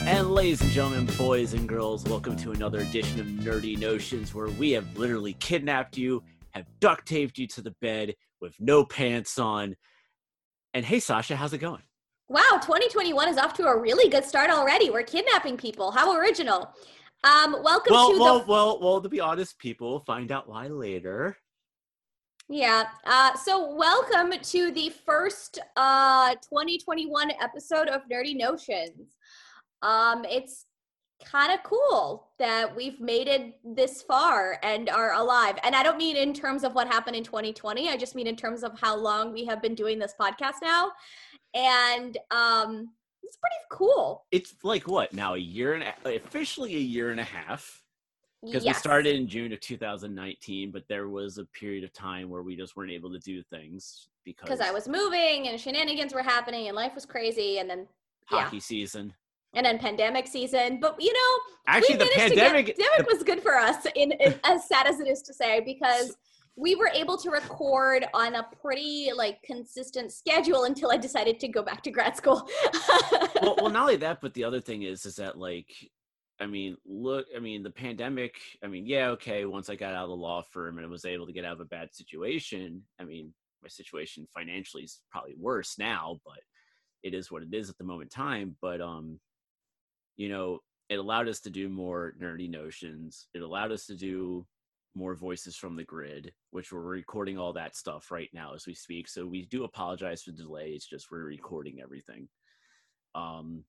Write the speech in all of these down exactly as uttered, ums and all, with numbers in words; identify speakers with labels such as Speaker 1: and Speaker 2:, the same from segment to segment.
Speaker 1: And ladies and gentlemen, boys and girls, welcome to another edition of Nerdy Notions, where we have literally kidnapped you, have duct taped you to the bed with no pants on. And hey, Sasha, how's it going?
Speaker 2: Wow, twenty twenty-one is off to a really good start already. We're kidnapping people. How original. Um, welcome
Speaker 1: well,
Speaker 2: to
Speaker 1: well,
Speaker 2: the...
Speaker 1: Well, well, to be honest, people will find out why later.
Speaker 2: Yeah, uh, so welcome to the first uh, twenty twenty-one episode of Nerdy Notions. Um, it's kind of cool that we've made it this far and are alive. And I don't mean in terms of what happened in twenty twenty. I just mean in terms of how long we have been doing this podcast now. And um, it's pretty cool.
Speaker 1: It's like what now? A year and a, officially a year and a half. Because
Speaker 2: Yes.
Speaker 1: we started in June of two thousand nineteen, but there was a period of time where we just weren't able to do things because
Speaker 2: Because I was moving and shenanigans were happening and life was crazy, and then
Speaker 1: hockey
Speaker 2: yeah.
Speaker 1: season.
Speaker 2: And then pandemic season. But, you know,
Speaker 1: actually, the pandemic,
Speaker 2: get, pandemic
Speaker 1: the,
Speaker 2: was good for us, in, in as sad as it is to say, because we were able to record on a pretty, like, consistent schedule until I decided to go back to grad school.
Speaker 1: well, well, not only that, but the other thing is, is that, like, I mean, look, I mean, the pandemic, I mean, yeah, okay, once I got out of the law firm and I was able to get out of a bad situation, I mean, my situation financially is probably worse now, but it is what it is at the moment in time. But, um, you know, it allowed us to do more Nerdy Notions. It allowed us to do more Voices from the Grid, which we're recording all that stuff right now as we speak. So we do apologize for the delay. It's just we're recording everything. Um,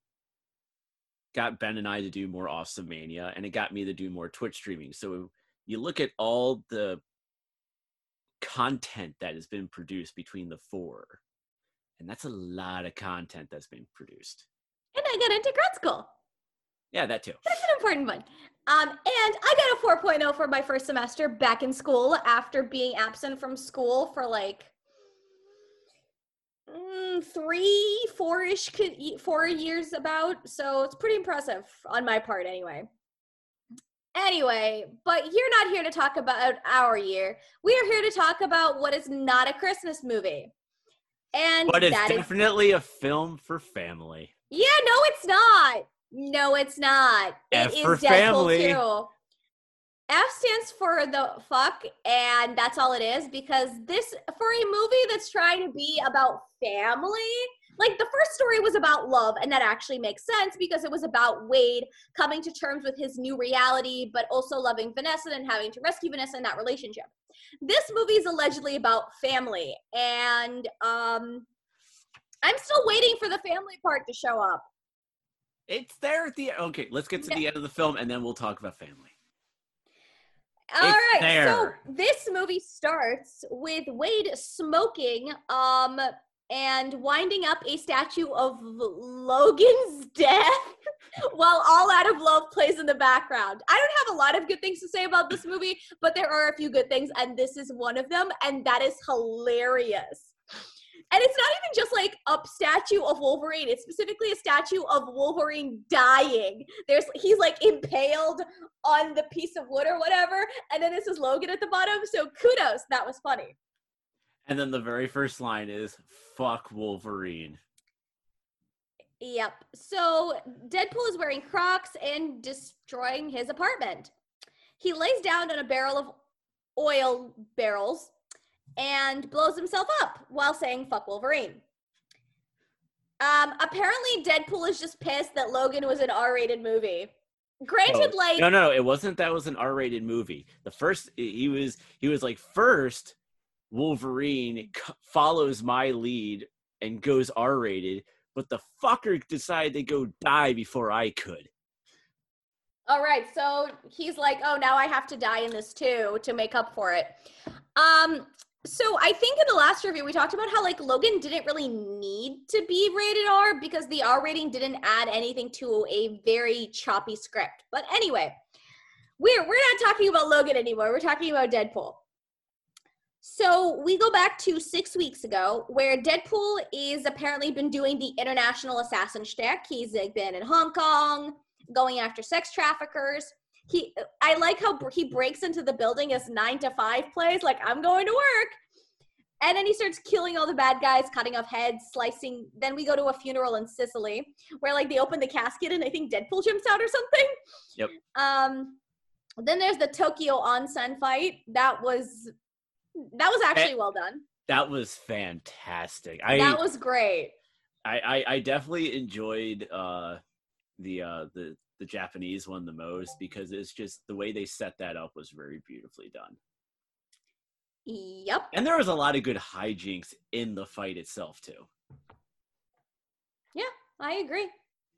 Speaker 1: got Ben and I to do more Awesome Mania, and it got me to do more Twitch streaming. So you look at all the content that has been produced between the four, and that's a lot of content that's been produced.
Speaker 2: And I got into grad school.
Speaker 1: Yeah, that too.
Speaker 2: That's an important one. Um, and I got a four point oh for my first semester back in school after being absent from school for like mm, three, four-ish, four years about. So it's pretty impressive on my part anyway. Anyway, but you're not here to talk about our year. We are here to talk about what is not a Christmas movie. And
Speaker 1: but it's
Speaker 2: that
Speaker 1: definitely
Speaker 2: is...
Speaker 1: a film for family.
Speaker 2: Yeah, no, it's not. No, it's not.
Speaker 1: F
Speaker 2: it
Speaker 1: for
Speaker 2: is Deadpool
Speaker 1: family.
Speaker 2: two. F stands for the fuck, and that's all it is, because this, for a movie that's trying to be about family, like the first story was about love, and that actually makes sense because it was about Wade coming to terms with his new reality, but also loving Vanessa and having to rescue Vanessa in that relationship. This movie is allegedly about family, and um, I'm still waiting for the family part to show up.
Speaker 1: It's there at the okay. Let's get to
Speaker 2: no.
Speaker 1: the end of the film, and then we'll talk about family.
Speaker 2: All
Speaker 1: it's
Speaker 2: right,
Speaker 1: there.
Speaker 2: So this movie starts with Wade smoking, um, and winding up a statue of Logan's death while All Out of Love plays in the background. I don't have a lot of good things to say about this movie, but there are a few good things, and this is one of them, and that is hilarious. And it's not even just like a statue of Wolverine. It's specifically a statue of Wolverine dying. There's he's like impaled on the piece of wood or whatever. And then this is Logan at the bottom. So kudos. That was funny.
Speaker 1: And then the very first line is, fuck Wolverine.
Speaker 2: Yep. So Deadpool is wearing Crocs and destroying his apartment. He lays down on a barrel of oil barrels and blows himself up while saying fuck Wolverine. Um, apparently Deadpool is just pissed that Logan was an R-rated movie. Granted,
Speaker 1: oh,
Speaker 2: like...
Speaker 1: No, no, no, it wasn't that was an R-rated movie. The first, he was, he was like, first, Wolverine follows my lead and goes R-rated, but the fucker decided to go die before I could.
Speaker 2: All right, so he's like, oh, now I have to die in this too to make up for it. Um... So I think in the last review, we talked about how, like, Logan didn't really need to be rated R because the R rating didn't add anything to a very choppy script. But anyway, we're, we're not talking about Logan anymore. We're talking about Deadpool. So we go back to six weeks ago where Deadpool is apparently been doing the international assassin shtick. He's like, been in Hong Kong, going after sex traffickers. He, I like how he breaks into the building as nine to five plays, like, I'm going to work. And then he starts killing all the bad guys, cutting off heads, slicing. Then we go to a funeral in Sicily where like they open the casket and I think Deadpool jumps out or something.
Speaker 1: Yep.
Speaker 2: Um, then there's the Tokyo onsen fight. That was that was actually
Speaker 1: that,
Speaker 2: well done.
Speaker 1: That was fantastic. I
Speaker 2: That was great.
Speaker 1: I I, I definitely enjoyed uh the uh the the Japanese one the most because it's just the way they set that up was very beautifully done.
Speaker 2: Yep.
Speaker 1: And there was a lot of good hijinks in the fight itself too.
Speaker 2: Yeah, I agree.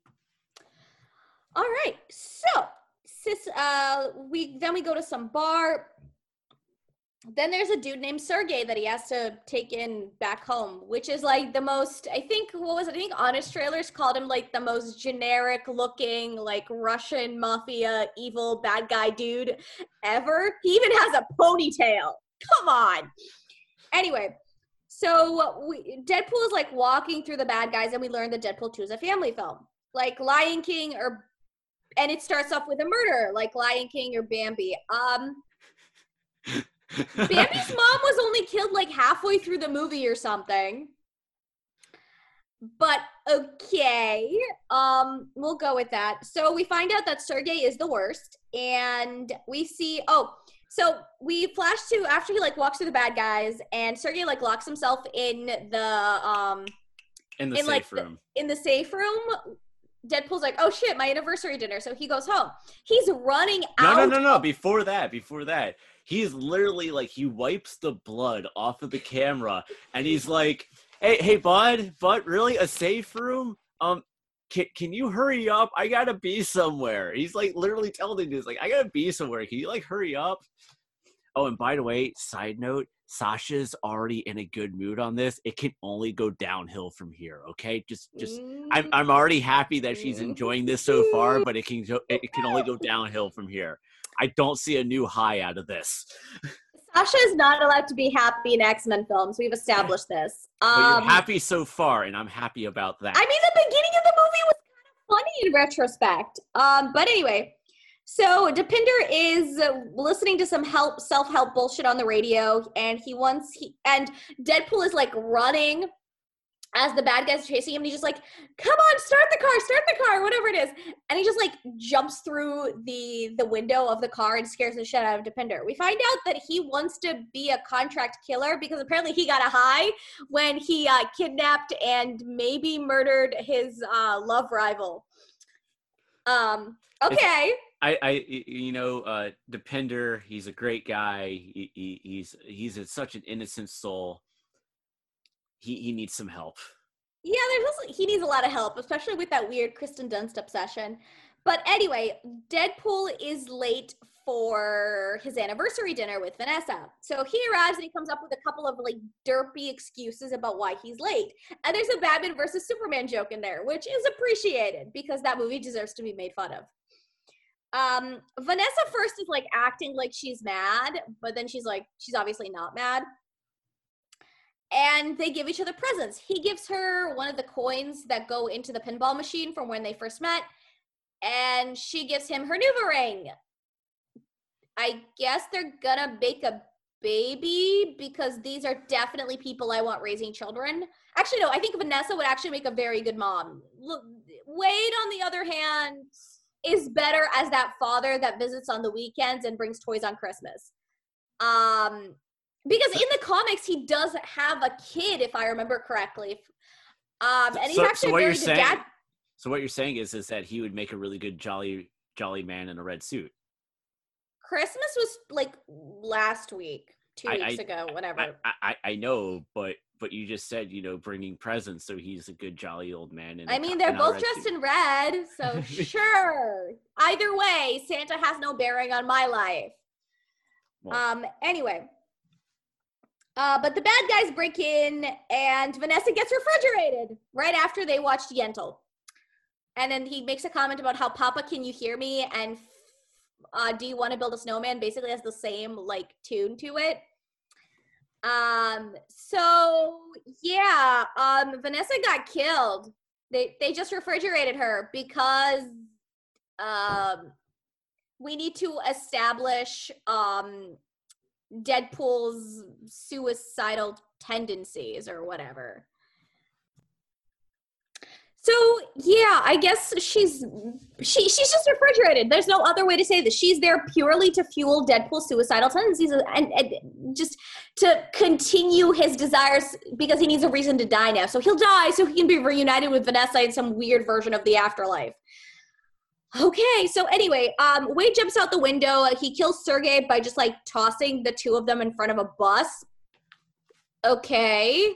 Speaker 2: All right, so sis, uh, we then we go to some bar. Then there's a dude named Sergey that he has to take in back home, which is like the most, I think, what was it? I think Honest Trailers called him like the most generic looking, like Russian mafia, evil, bad guy dude ever. He even has a ponytail. Come on. Anyway, so we, Deadpool is like walking through the bad guys and we learn that Deadpool two is a family film. Like Lion King or, and it starts off with a murder, like Lion King or Bambi. Um... Bambi's mom was only killed like halfway through the movie or something. But okay, um, we'll go with that. So we find out that Sergey is the worst, and we see, oh, so we flash to after he like walks through the bad guys, and Sergey like locks himself in the um
Speaker 1: in the
Speaker 2: in,
Speaker 1: safe
Speaker 2: like,
Speaker 1: room.
Speaker 2: The, in the safe room. Deadpool's like, oh shit, my anniversary dinner. So he goes home. He's running
Speaker 1: no,
Speaker 2: out.
Speaker 1: No, no, no, no. Before that, before that, he's literally like, he wipes the blood off of the camera and he's like, hey, hey, bud, bud, really? A safe room? Um, can, can you hurry up? I gotta be somewhere. He's like literally telling this, like, I gotta be somewhere. Can you like hurry up? Oh, and by the way, side note, Sasha's already in a good mood on this. It can only go downhill from here, okay? Just, just, I'm, I'm already happy that she's enjoying this so far, but it can, it can only go downhill from here. I don't see a new high out of this.
Speaker 2: Sasha is not allowed to be happy in X-Men films. We've established this. Um,
Speaker 1: but you're happy so far, and I'm happy about that.
Speaker 2: I mean, the beginning of the movie was kind of funny in retrospect. Um, but anyway. So Deepinder is listening to some help, self-help bullshit on the radio, and he wants he and Deadpool is like running as the bad guys are chasing him, and he's just like, "Come on, start the car, start the car, whatever it is." And he just like jumps through the the window of the car and scares the shit out of Deepinder. We find out that he wants to be a contract killer because apparently he got a high when he uh, kidnapped and maybe murdered his uh, love rival. Um. Okay.
Speaker 1: It's- I, I, you know, uh, Deepinder, he's a great guy. He, he, he's, he's a, such an innocent soul. He, he needs some help.
Speaker 2: Yeah, there's also, he needs a lot of help, especially with that weird Kristen Dunst obsession. But anyway, Deadpool is late for his anniversary dinner with Vanessa. So he arrives and he comes up with a couple of like derpy excuses about why he's late. And there's a Batman versus Superman joke in there, which is appreciated because that movie deserves to be made fun of. Um, Vanessa first is like acting like she's mad, but then she's like, she's obviously not mad. And they give each other presents. He gives her one of the coins that go into the pinball machine from when they first met. And she gives him her Nuva ring. I guess they're gonna make a baby because these are definitely people I want raising children. Actually, no, I think Vanessa would actually make a very good mom. Look, Wade, on the other hand, is better as that father that visits on the weekends and brings toys on Christmas. Um, because in the comics, he does have a kid, if I remember correctly. Um, and he's
Speaker 1: so,
Speaker 2: actually
Speaker 1: so what
Speaker 2: a very
Speaker 1: you're
Speaker 2: good
Speaker 1: saying,
Speaker 2: dad.
Speaker 1: So what you're saying is, is that he would make a really good jolly, jolly man in a red suit.
Speaker 2: Christmas was like last week, two
Speaker 1: I,
Speaker 2: weeks
Speaker 1: I,
Speaker 2: ago, whatever.
Speaker 1: I, I, I know, but but you just said, you know, bringing presents, so he's a good jolly old man. In
Speaker 2: I
Speaker 1: a,
Speaker 2: mean, they're
Speaker 1: in
Speaker 2: both dressed suit. in red, so sure. Either way, Santa has no bearing on my life. Well. Um. Anyway, uh, but the bad guys break in, and Vanessa gets refrigerated right after they watched Yentl. And then he makes a comment about how Papa, can you hear me? And uh, do you want to build a snowman? Basically has the same like tune to it. Um, so yeah, um, Vanessa got killed. They, they just refrigerated her because, um, we need to establish, um, Deadpool's suicidal tendencies or whatever. So yeah, I guess she's she she's just refrigerated. There's no other way to say this. She's there purely to fuel Deadpool's suicidal tendencies and, and just to continue his desires because he needs a reason to die now. So he'll die so he can be reunited with Vanessa in some weird version of the afterlife. Okay, so anyway, um, Wade jumps out the window. He kills Sergei by just like tossing the two of them in front of a bus. Okay.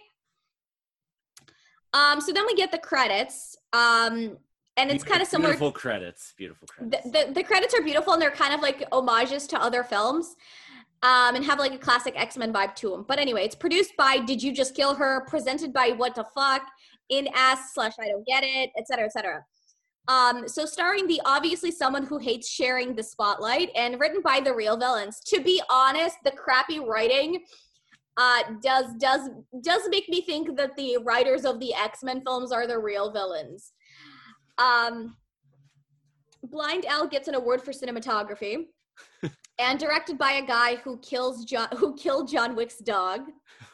Speaker 2: Um, so then we get the credits, um, and it's kind of similar.
Speaker 1: Beautiful credits, beautiful credits.
Speaker 2: The, the, the credits are beautiful, and they're kind of like homages to other films, um, and have like a classic X-Men vibe to them. But anyway, it's produced by Did You Just Kill Her? Presented by What the Fuck? In Ass slash I Don't Get It, et cetera, et cetera. Um, so starring the obviously someone who hates sharing the spotlight, and written by the real villains. To be honest, the crappy writing Uh, does does does make me think that the writers of the X-Men films are the real villains. Um, Blind Al gets an award for cinematography, and directed by a guy who kills John who killed John Wick's dog.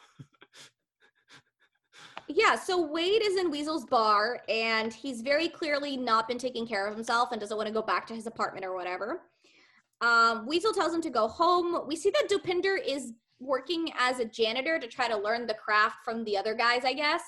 Speaker 2: Yeah, so Wade is in Weasel's bar, and he's very clearly not been taking care of himself and doesn't want to go back to his apartment or whatever. Um, Weasel tells him to go home. We see that Dopinder is working as a janitor to try to learn the craft from the other guys, I guess.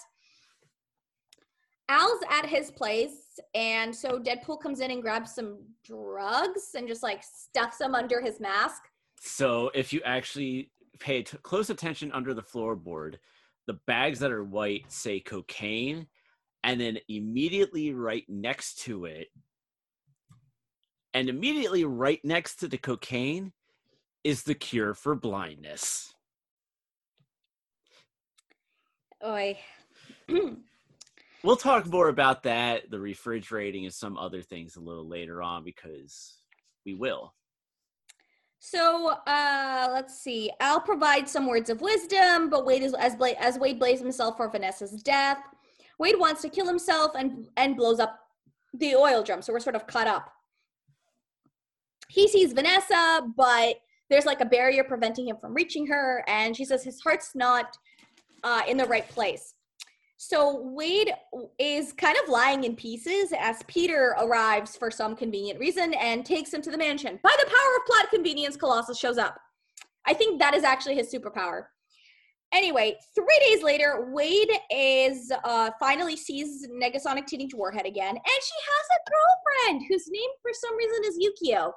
Speaker 2: Al's at his place, and so Deadpool comes in and grabs some drugs and just like stuffs them under his mask.
Speaker 1: So if you actually pay t- close attention under the floorboard, the bags that are white say cocaine, and then immediately right next to it, and immediately right next to the cocaine is the cure for blindness.
Speaker 2: Oi.
Speaker 1: We'll talk more about that, the refrigerating, and some other things a little later on, because we will.
Speaker 2: So, uh, let's see. Al provides some words of wisdom, but Wade is as Bla- as Wade blames himself for Vanessa's death. Wade wants to kill himself and and blows up the oil drum, so we're sort of caught up. He sees Vanessa, but there's like a barrier preventing him from reaching her, and she says his heart's not uh, in the right place. So Wade is kind of lying in pieces as Peter arrives for some convenient reason and takes him to the mansion. By the power of plot convenience, Colossus shows up. I think that is actually his superpower. Anyway, three days later, Wade is uh, finally sees Negasonic Teenage Warhead again, and she has a girlfriend whose name for some reason is Yukio.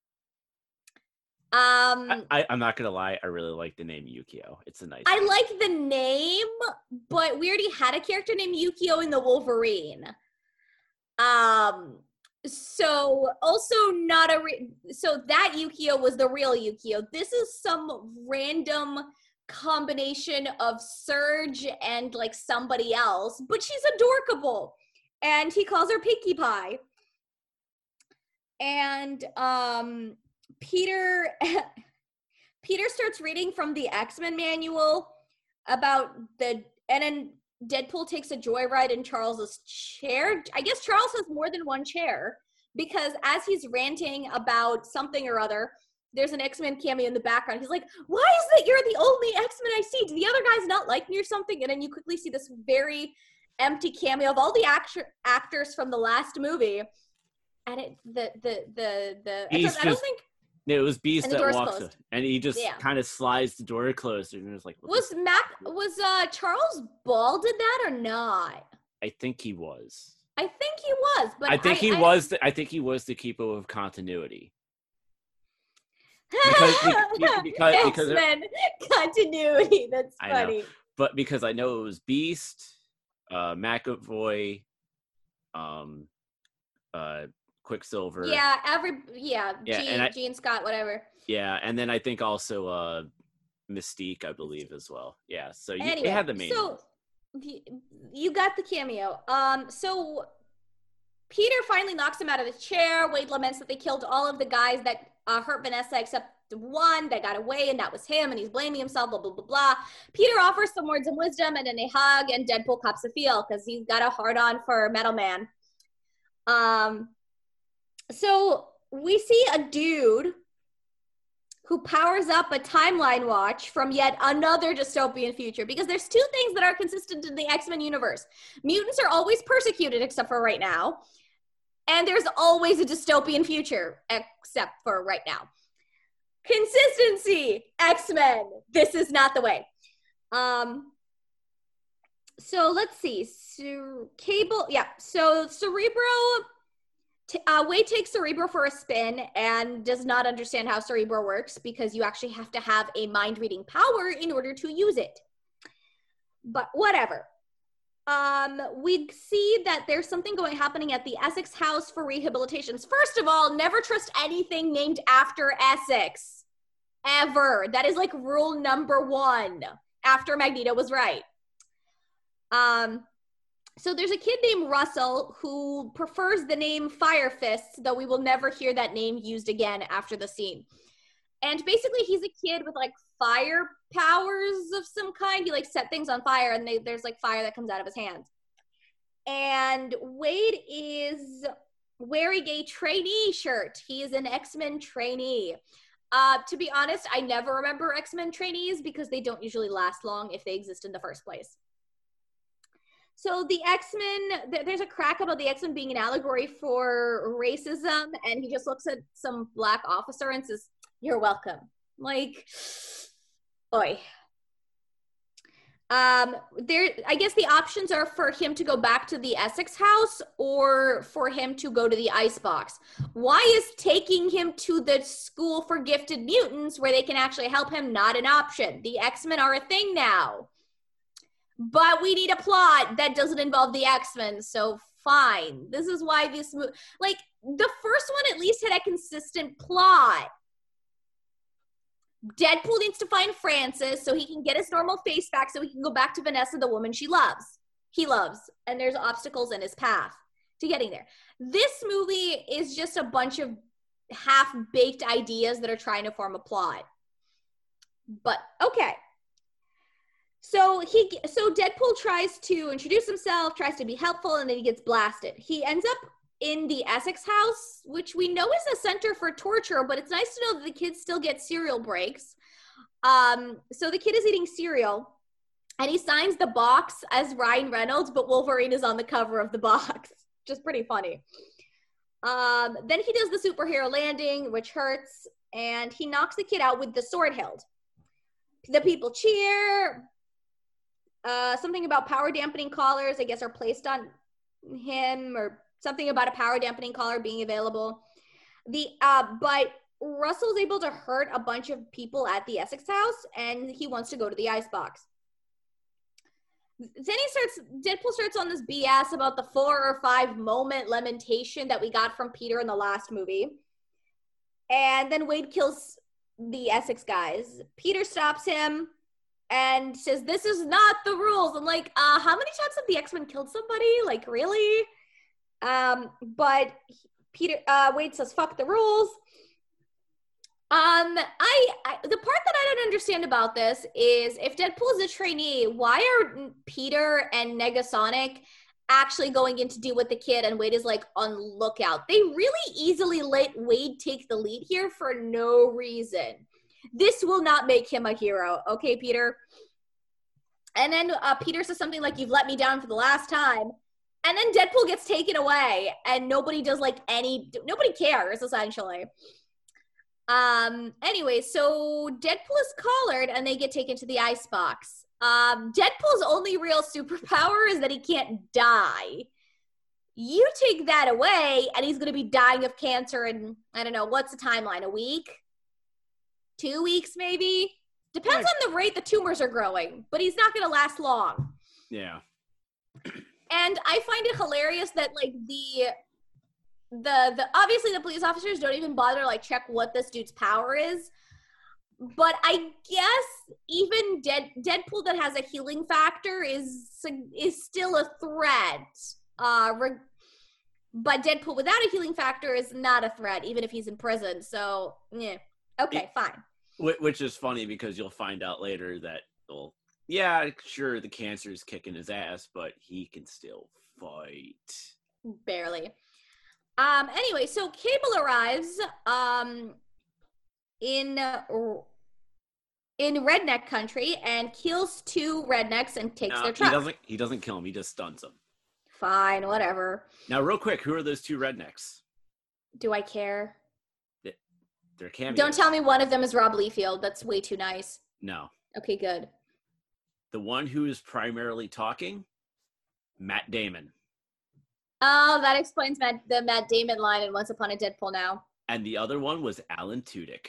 Speaker 2: Um,
Speaker 1: I, I, I'm not gonna lie, I really like the name Yukio. It's a nice
Speaker 2: I
Speaker 1: name.
Speaker 2: like the name, but we already had a character named Yukio in the Wolverine. Um, so also not a re- so that Yukio was the real Yukio. This is some random combination of Surge and like somebody else, but she's adorkable, and he calls her Pinkie Pie. And um. Peter Peter starts reading from the X-Men manual about the, and then Deadpool takes a joyride in Charles's chair. I guess Charles has more than one chair, because as he's ranting about something or other, there's an X-Men cameo in the background. He's like, why is it you're the only X-Men I see? Do the other guys not like me or something? And then you quickly see this very empty cameo of all the actor- actors from the last movie. And it, the, the, the, the, I don't, I don't think,
Speaker 1: it was Beast that walks
Speaker 2: closed.
Speaker 1: up, and he just yeah. kind of slides the door closed, and it was like,
Speaker 2: was Mac was uh Charles Ball did that or not?
Speaker 1: I think he was.
Speaker 2: I think he was, but
Speaker 1: I think
Speaker 2: I,
Speaker 1: he
Speaker 2: I,
Speaker 1: was. The, I think he was the keeper of continuity. Because because because, because
Speaker 2: X-Men continuity. That's funny.
Speaker 1: I know. But because I know it was Beast, uh, McAvoy, um, uh. Quicksilver.
Speaker 2: Yeah, every yeah,
Speaker 1: yeah
Speaker 2: Gene,
Speaker 1: and I,
Speaker 2: Gene Scott, whatever.
Speaker 1: Yeah, and then I think also uh, Mystique, I believe, as well. Yeah, so you,
Speaker 2: anyway,
Speaker 1: you had the main.
Speaker 2: So ones. You got the cameo. Um, so Peter finally knocks him out of the chair. Wade laments that they killed all of the guys that uh, hurt Vanessa except the one that got away, and that was him, and he's blaming himself, blah, blah, blah, blah. Peter offers some words of wisdom, and then they hug, and Deadpool cops a feel because he's got a hard-on for Metal Man. Um... So we see a dude who powers up a timeline watch from yet another dystopian future. Because there's two things that are consistent in the X-Men universe. Mutants are always persecuted, except for right now. And there's always a dystopian future, except for right now. Consistency, X-Men. This is not the way. Um, so let's see. So, Cable, yeah. So Cerebro... Uh, Wade takes Cerebro for a spin and does not understand how Cerebro works because you actually have to have a mind-reading power in order to use it. But whatever. Um, we see that there's something going happening at the Essex house for rehabilitations. First of all, never trust anything named after Essex. Ever. That is like rule number one after Magneto was right. Um... So there's a kid named Russell who prefers the name Fire Fists, though we will never hear that name used again after the scene. And basically he's a kid with like fire powers of some kind. He like set things on fire and they, there's like fire that comes out of his hands. And Wade is wearing a trainee shirt. He is an X-Men trainee. Uh, to be honest, I never remember X-Men trainees because they don't usually last long if they exist in the first place. So the X-Men, th- there's a crack about the X-Men being an allegory for racism, and he just looks at some black officer and says, "You're welcome." Like, oi. Um, there, I guess the options are for him to go back to the Essex house or for him to go to the Icebox. Why is taking him to the school for gifted mutants where they can actually help him not an option? The X-Men are a thing now. But we need a plot that doesn't involve the X-Men, so fine. This is why this movie, like, the first one at least had a consistent plot. Deadpool needs to find Francis so he can get his normal face back so he can go back to Vanessa, the woman she loves. He loves. And there's obstacles in his path to getting there. This movie is just a bunch of half-baked ideas that are trying to form a plot. But, okay. So he, so Deadpool tries to introduce himself, tries to be helpful, and then he gets blasted. He ends up in the Essex house, which we know is a center for torture, but it's nice to know that the kids still get cereal breaks. Um, so the kid is eating cereal, and he signs the box as Ryan Reynolds, but Wolverine is on the cover of the box, which is pretty funny. Um, then he does the superhero landing, which hurts, and he knocks the kid out with the sword hilt. The people cheer. Uh, something about power dampening collars, I guess, are placed on him, or something about a power dampening collar being available. The uh, but Russell's able to hurt a bunch of people at the Essex house, and he wants to go to the Icebox. Then he starts, Deadpool starts on this B S about the four or five moment lamentation that we got from Peter in the last movie. And then Wade kills the Essex guys. Peter stops him and says, "This is not the rules." I'm like, uh, how many times have the X-Men killed somebody? Like, really? Um, but Peter, uh, Wade says, "Fuck the rules." Um, I, I, the part that I don't understand about this is if Deadpool is a trainee, why are Peter and Negasonic actually going in to deal with the kid and Wade is like on lookout? They really easily let Wade take the lead here for no reason. This will not make him a hero. Okay, Peter? And then uh, Peter says something like, "You've let me down for the last time." And then Deadpool gets taken away and nobody does like any, nobody cares essentially. Um, anyway, so Deadpool is collared and they get taken to the Icebox. Um, Deadpool's only real superpower is that he can't die. You take that away and he's going to be dying of cancer in, I don't know, what's the timeline? A week? Two weeks, maybe? Depends on the rate the tumors are growing, but he's not going to last long.
Speaker 1: Yeah.
Speaker 2: And I find it hilarious that, like, the, the, the, obviously the police officers don't even bother to, like, check what this dude's power is. But I guess even Dead, Deadpool that has a healing factor is, is still a threat. Uh, re- but Deadpool without a healing factor is not a threat, even if he's in prison. So, yeah. Okay, fine.
Speaker 1: Which is funny because you'll find out later that, well, yeah, sure, the cancer is kicking his ass, but he can still fight.
Speaker 2: Barely. Um, anyway, so Cable arrives, um, in uh, in redneck country and kills two rednecks and takes
Speaker 1: no,
Speaker 2: their truck.
Speaker 1: He doesn't. He doesn't kill him. He just stuns him.
Speaker 2: Fine, whatever.
Speaker 1: Now, real quick, who are those two rednecks?
Speaker 2: Do I care?
Speaker 1: They, they're cameos.
Speaker 2: Don't tell me one of them is Rob Liefeld. That's way too nice.
Speaker 1: No.
Speaker 2: Okay, good.
Speaker 1: The one who is primarily talking, Matt Damon.
Speaker 2: Oh, that explains Matt, the Matt Damon line in Once Upon a Deadpool now.
Speaker 1: And the other one was Alan Tudyk.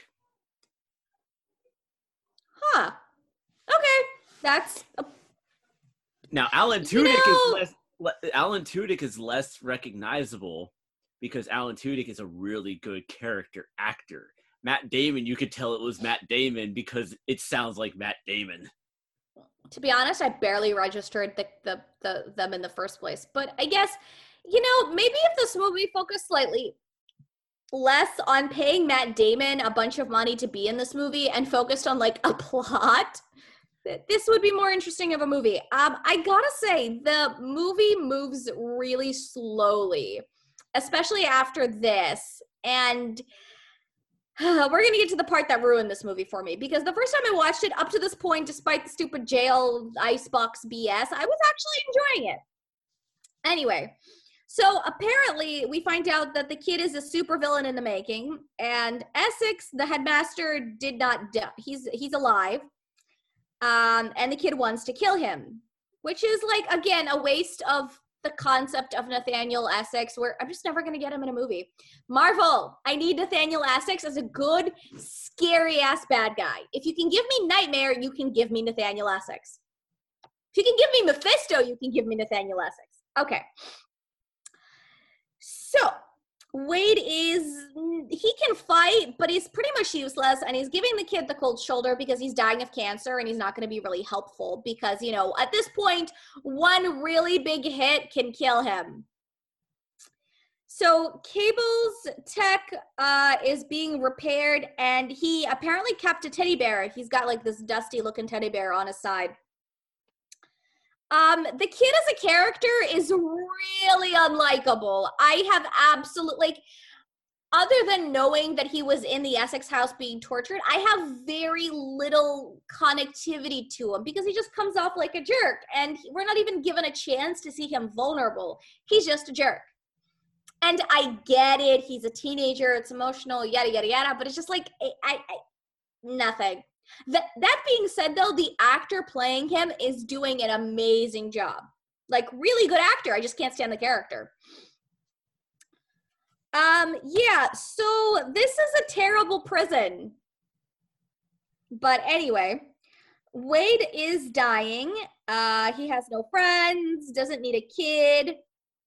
Speaker 2: Huh. Okay. That's a...
Speaker 1: Now Alan Tudyk you know... is less Alan Tudyk is less recognizable because Alan Tudyk is a really good character actor. Matt Damon, you could tell it was Matt Damon because it sounds like Matt Damon.
Speaker 2: To be honest, I barely registered the, the, the them in the first place. But I guess, you know, maybe if this movie focused slightly less on paying Matt Damon a bunch of money to be in this movie and focused on like a plot, this would be more interesting of a movie. Um, I gotta say, the movie moves really slowly, especially after this. And uh, we're gonna get to the part that ruined this movie for me, because the first time I watched it, up to this point, despite the stupid jail icebox B S, I was actually enjoying it. Anyway, so apparently we find out that the kid is a supervillain in the making, and Essex, the headmaster, did not die. He's he's alive. Um, and the kid wants to kill him, which is like, again, a waste of the concept of Nathaniel Essex, where I'm just never going to get him in a movie. Marvel, I need Nathaniel Essex as a good, scary-ass bad guy. If you can give me Nightmare, you can give me Nathaniel Essex. If you can give me Mephisto, you can give me Nathaniel Essex. Okay. So, Wade is, he can fight, but he's pretty much useless, and he's giving the kid the cold shoulder because he's dying of cancer, and he's not going to be really helpful because, you know, at this point, one really big hit can kill him. So Cable's tech uh, is being repaired, and he apparently kept a teddy bear. He's got, like, this dusty-looking teddy bear on his side. Um, the kid as a character is really unlikable. I have absolutely, like, other than knowing that he was in the Essex house being tortured, I have very little connectivity to him because he just comes off like a jerk, and we're not even given a chance to see him vulnerable. He's just a jerk. And I get it. He's a teenager. It's emotional, yada, yada, yada, but it's just like, I, I, I nothing. That that being said, though, the actor playing him is doing an amazing job. Like, really good actor. I just can't stand the character. Um, yeah, so this is a terrible prison. But anyway, Wade is dying. Uh, he has no friends, doesn't need a kid.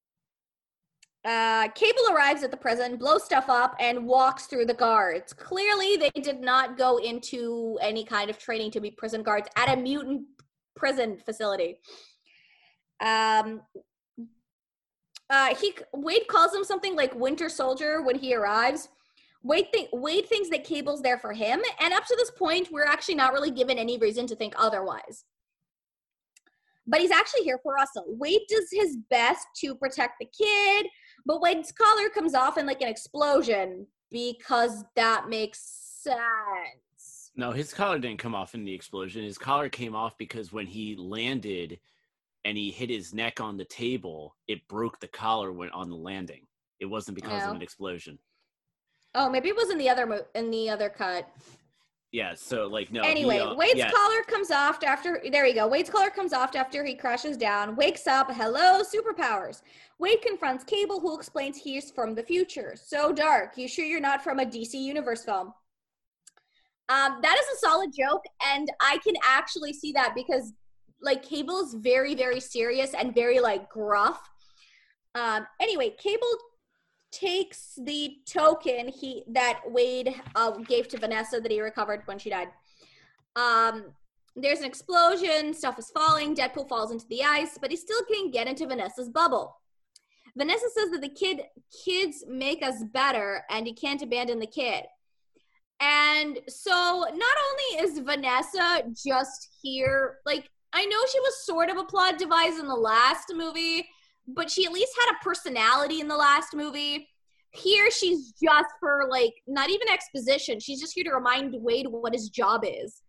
Speaker 2: Uh, Cable arrives at the prison, blows stuff up, and walks through the guards. Clearly, they did not go into any kind of training to be prison guards at a mutant prison facility. Um, uh, he Wade calls him something like Winter Soldier when he arrives. Wade, th- Wade thinks that Cable's there for him, and up to this point, we're actually not really given any reason to think otherwise. But he's actually here for Russell. Wade does his best to protect the kid, but Wade's collar comes off in like an explosion because that makes sense.
Speaker 1: No, his collar didn't come off in the explosion. His collar came off because when he landed and he hit his neck on the table, it broke the collar when on the landing. It wasn't because
Speaker 2: Oh.
Speaker 1: of an explosion.
Speaker 2: Oh, maybe it was in the other mo- in the other cut.
Speaker 1: Yeah, so like no.
Speaker 2: Anyway,
Speaker 1: he, uh,
Speaker 2: Wade's
Speaker 1: yeah.
Speaker 2: collar comes off after, there you go. Wade's collar comes off after he crashes down, wakes up, hello, superpowers. Wade confronts Cable, who explains he's from the future. So dark, you sure you're not from a D C Universe film? Um, that is a solid joke, and I can actually see that because, like, Cable is very, very serious and very, like, gruff. Um, anyway, Cable takes the token he that Wade uh, gave to Vanessa that he recovered when she died. Um, there's an explosion, stuff is falling, Deadpool falls into the ice, but he still can't get into Vanessa's bubble. Vanessa says that the kid kids make us better and you can't abandon the kid. And so not only is Vanessa just here, like, I know she was sort of a plot device in the last movie, but she at least had a personality in the last movie. Here, she's just for, like, not even exposition. She's just here to remind Wade what his job is.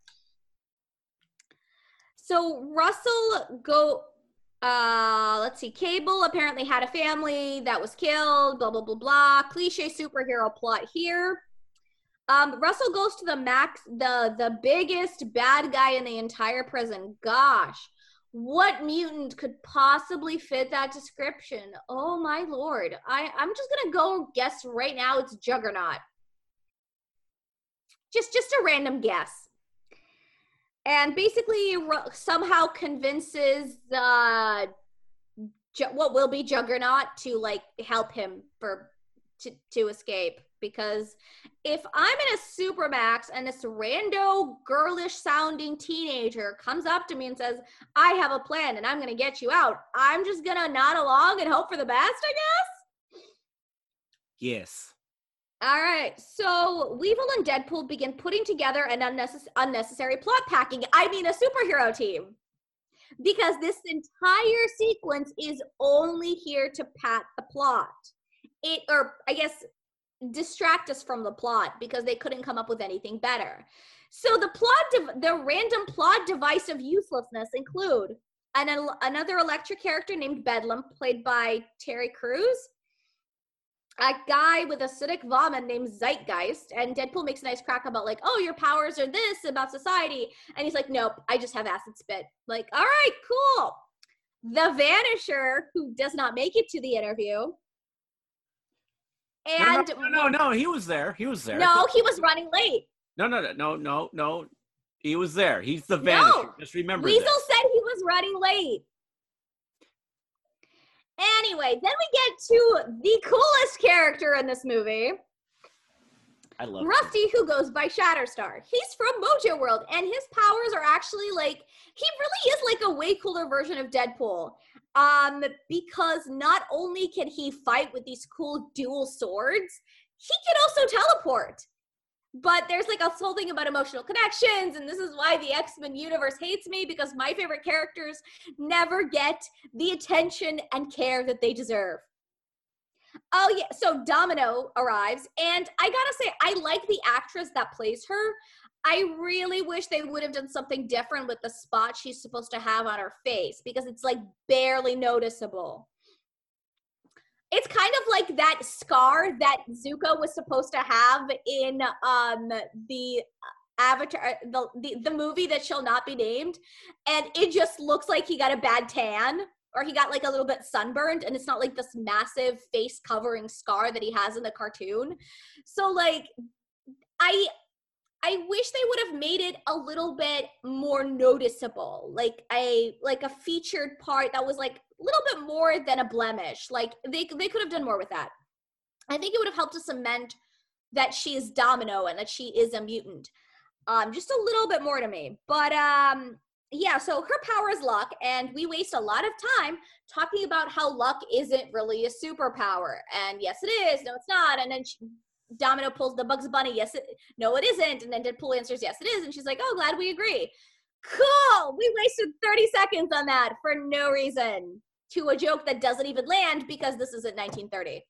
Speaker 2: So Russell go, uh, let's see, Cable apparently had a family that was killed, blah, blah, blah, blah. Cliche superhero plot here. Um, Russell goes to the max, the, the biggest bad guy in the entire prison. Gosh. What mutant could possibly fit that description? Oh my lord. I, I'm just gonna go guess right now it's Juggernaut. Just, just a random guess. And basically somehow convinces uh, what will be Juggernaut to like help him for to, to escape. Because if I'm in a Supermax and this rando girlish sounding teenager comes up to me and says, I have a plan and I'm going to get you out, I'm just going to nod along and hope for the best, I guess?
Speaker 1: Yes.
Speaker 2: All right. So Weevil and Deadpool begin putting together an unnecess- unnecessary plot packing. I mean, a superhero team. Because this entire sequence is only here to pat the plot. It, or I guess, distract us from the plot because they couldn't come up with anything better. So the plot, de- the random plot device of uselessness include an, el- another electric character named Bedlam, played by Terry Crews, a guy with acidic vomit named Zeitgeist, and Deadpool makes a nice crack about like, oh, your powers are this about society, and he's like, nope, I just have acid spit. Like, all right, cool. The Vanisher, who does not make it to the interview. And
Speaker 1: no, no, no, no, no, he was there. He was there.
Speaker 2: No, he was running late.
Speaker 1: No, no, no, no, no, no. He was there. He's the Vanisher. No, just remember
Speaker 2: Weasel
Speaker 1: this.
Speaker 2: said he was running late. Anyway, then we get to the coolest character in this movie.
Speaker 1: I love
Speaker 2: Rusty, him. Who goes by Shatterstar. He's from Mojo World, and his powers are actually like, he really is like a way cooler version of Deadpool. Um, because not only can he fight with these cool dual swords, he can also teleport. But there's like a whole thing about emotional connections, and this is why the X-Men universe hates me, because my favorite characters never get the attention and care that they deserve. Oh yeah, so Domino arrives, and I gotta say, I like the actress that plays her. I really wish they would have done something different with the spot she's supposed to have on her face, because it's like barely noticeable. It's kind of like that scar that Zuko was supposed to have in um the Avatar, the, the, the movie that shall not be named, and it just looks like he got a bad tan, or he got like a little bit sunburned, and it's not like this massive face covering scar that he has in the cartoon. So like, I I wish they would have made it a little bit more noticeable, like a like a featured part that was like a little bit more than a blemish. Like they they could have done more with that. I think it would have helped to cement that she is Domino and that she is a mutant. Um, just a little bit more to me. But um, yeah, so her power is luck, and we waste a lot of time talking about how luck isn't really a superpower. And yes, it is. No, it's not. And then she, Domino pulls the Bugs Bunny. Yes, it, no, it isn't. And then Deadpool answers, yes, it is. And she's like, oh, glad we agree. Cool. We wasted thirty seconds on that for no reason, to a joke that doesn't even land because this isn't nineteen thirty.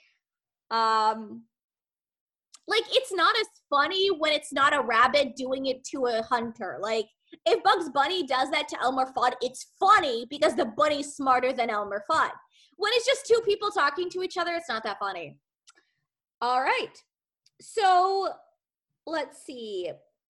Speaker 2: Um, like, it's not as funny when it's not a rabbit doing it to a hunter. Like, if Bugs Bunny does that to Elmer Fudd, it's funny because the bunny's smarter than Elmer Fudd. When it's just two people talking to each other, it's not that funny. All right. So, let's see.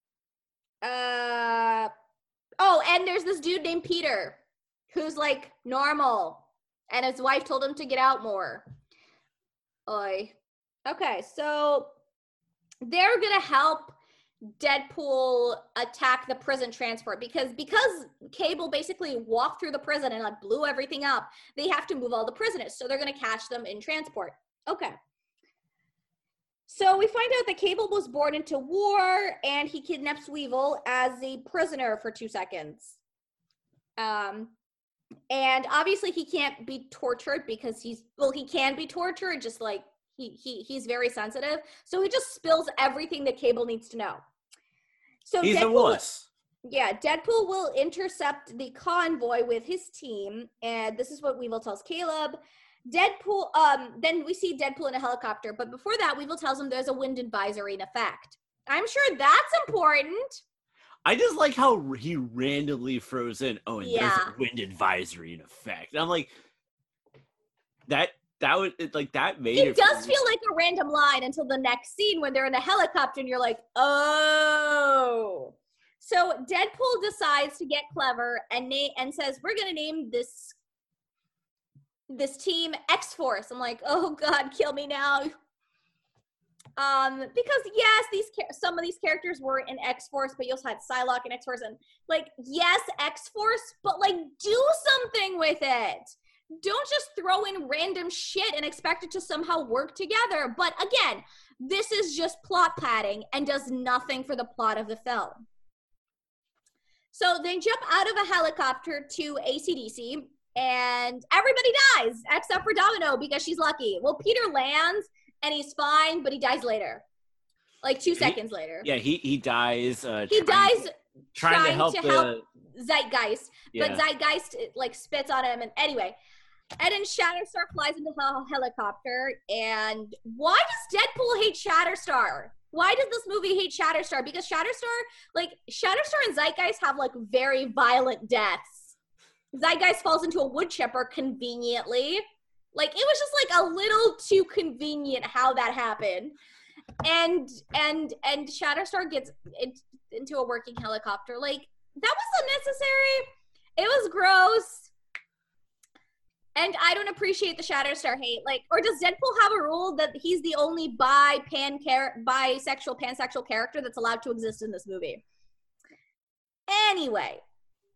Speaker 2: Uh, oh, and there's this dude named Peter who's, like, normal. And his wife told him to get out more. Oy. Okay, so they're going to help Deadpool attack the prison transport because because Cable basically walked through the prison and like blew everything up. They have to move all the prisoners, so they're going to catch them in transport. Okay. So we find out that Cable was born into war, and he kidnaps Weevil as a prisoner for two seconds. Um, and obviously he can't be tortured because he's well, he can be tortured, just like he he he's very sensitive. So he just spills everything that Cable needs to know. So
Speaker 1: he's
Speaker 2: Deadpool,
Speaker 1: a wuss.
Speaker 2: Yeah, Deadpool will intercept the convoy with his team, and this is what Weevil tells Caleb. Deadpool, um, then we see Deadpool in a helicopter, but before that, Weevil tells him there's a wind advisory in effect. I'm sure that's important.
Speaker 1: I just like how he randomly throws in, oh, and
Speaker 2: Yeah.
Speaker 1: there's a wind advisory in effect. And I'm like, that, that would, it, like, that made it.
Speaker 2: It does feel like a random line until the next scene when they're in the helicopter and you're like, oh. So Deadpool decides to get clever and na- and says, we're going to name this this team X-Force. I'm like, oh God, kill me now. Um, because yes, these some of these characters were in X-Force, but you also had Psylocke and X-Force, and like, yes, X-Force, but like, do something with it. Don't just throw in random shit and expect it to somehow work together. But again, this is just plot padding and does nothing for the plot of the film. So they jump out of a helicopter to A C D C, and everybody dies except for Domino because she's lucky. Well, Peter lands and he's fine, but he dies later, like two he, seconds later.
Speaker 1: Yeah, he he dies. Uh,
Speaker 2: he
Speaker 1: trying,
Speaker 2: dies
Speaker 1: trying, trying to help, to the... help
Speaker 2: Zeitgeist,
Speaker 1: yeah.
Speaker 2: but Zeitgeist like spits on him. And anyway, and then Shatterstar flies into a helicopter. And why does Deadpool hate Shatterstar? Why does this movie hate Shatterstar? Because Shatterstar, like, Shatterstar and Zeitgeist have, like, very violent deaths. Zeitgeist falls into a wood chipper conveniently. Like, it was just, like, a little too convenient how that happened. And, and, and Shatterstar gets it, into a working helicopter. Like, that was unnecessary. It was gross. And I don't appreciate the Shatterstar hate. Like, or does Deadpool have a rule that he's the only bi pan char- bisexual pansexual character that's allowed to exist in this movie? Anyway.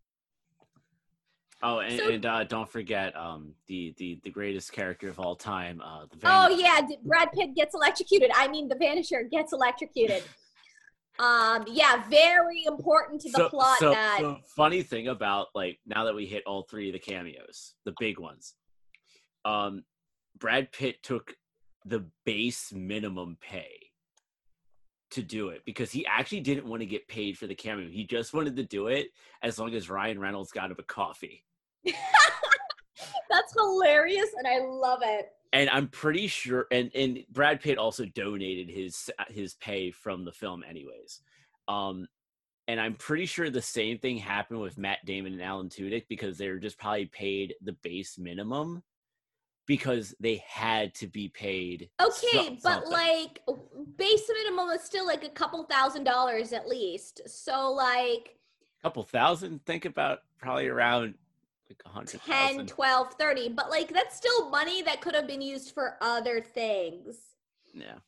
Speaker 1: Oh, and,
Speaker 2: so,
Speaker 1: and uh, don't forget um, the, the the greatest character of all time, uh, the
Speaker 2: Vanisher. Oh yeah, Brad Pitt gets electrocuted. I mean, the Vanisher gets electrocuted. Um, yeah, very important to the
Speaker 1: so,
Speaker 2: plot.
Speaker 1: So,
Speaker 2: that
Speaker 1: so funny thing about, like, now that we hit all three of the cameos, the big ones, um, Brad Pitt took the base minimum pay to do it because he actually didn't want to get paid for the cameo. He just wanted to do it as long as Ryan Reynolds got him a coffee.
Speaker 2: That's hilarious, and I love it.
Speaker 1: And I'm pretty sure, and, and Brad Pitt also donated his his pay from the film anyways. Um, and I'm pretty sure the same thing happened with Matt Damon and Alan Tudyk because they were just probably paid the base minimum because they had to be paid.
Speaker 2: Okay, but like base minimum is still like a couple thousand dollars at least. So like
Speaker 1: a couple thousand, think about probably around like a hundred
Speaker 2: ten, twelve, thirty, but like that's still money that could have been used for other things.
Speaker 1: Yeah.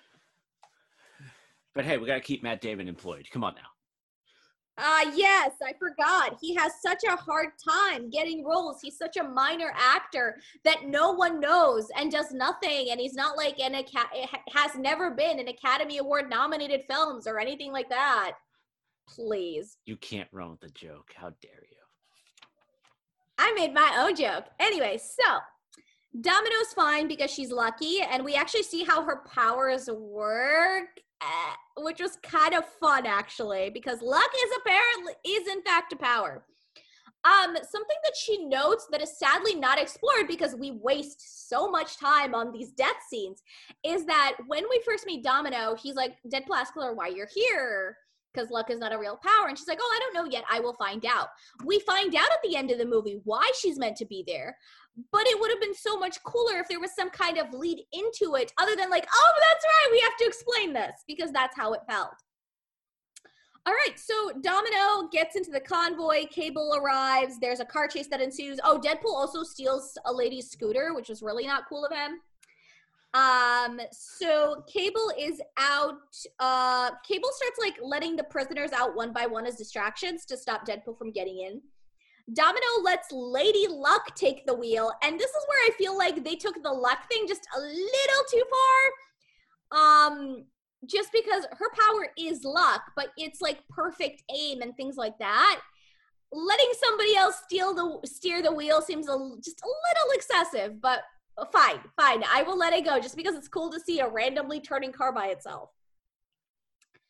Speaker 1: But hey, we got to keep Matt Damon employed. Come on now.
Speaker 2: Uh, yes, I forgot. He has such a hard time getting roles. He's such a minor actor that no one knows and does nothing. And he's not like an Aca- has never been in Academy Award nominated films or anything like that. Please.
Speaker 1: You can't run with the joke. How dare you?
Speaker 2: I made my own joke. Anyway, so Domino's fine because she's lucky, and we actually see how her powers work, uh, which was kind of fun actually, because luck is apparently is in fact a power. Um, something that she notes that is sadly not explored because we waste so much time on these death scenes is that when we first meet Domino, he's like, Deadpool asks her why you're here, because luck is not a real power. And she's like, oh, I don't know yet. I will find out. We find out at the end of the movie why she's meant to be there. But it would have been so much cooler if there was some kind of lead into it other than like, oh, that's right, we have to explain this, because that's how it felt. All right, so Domino gets into the convoy. Cable arrives. There's a car chase that ensues. Oh, Deadpool also steals a lady's scooter, which was really not cool of him. Um, so Cable is out. Uh, Cable starts like letting the prisoners out one by one as distractions to stop Deadpool from getting in. Domino lets Lady Luck take the wheel, and this is where I feel like they took the luck thing just a little too far. Um, just because her power is luck, but it's like perfect aim and things like that. Letting somebody else steal the steer the wheel seems a, just a little excessive, but fine, fine. I will let it go just because it's cool to see a randomly turning car by itself.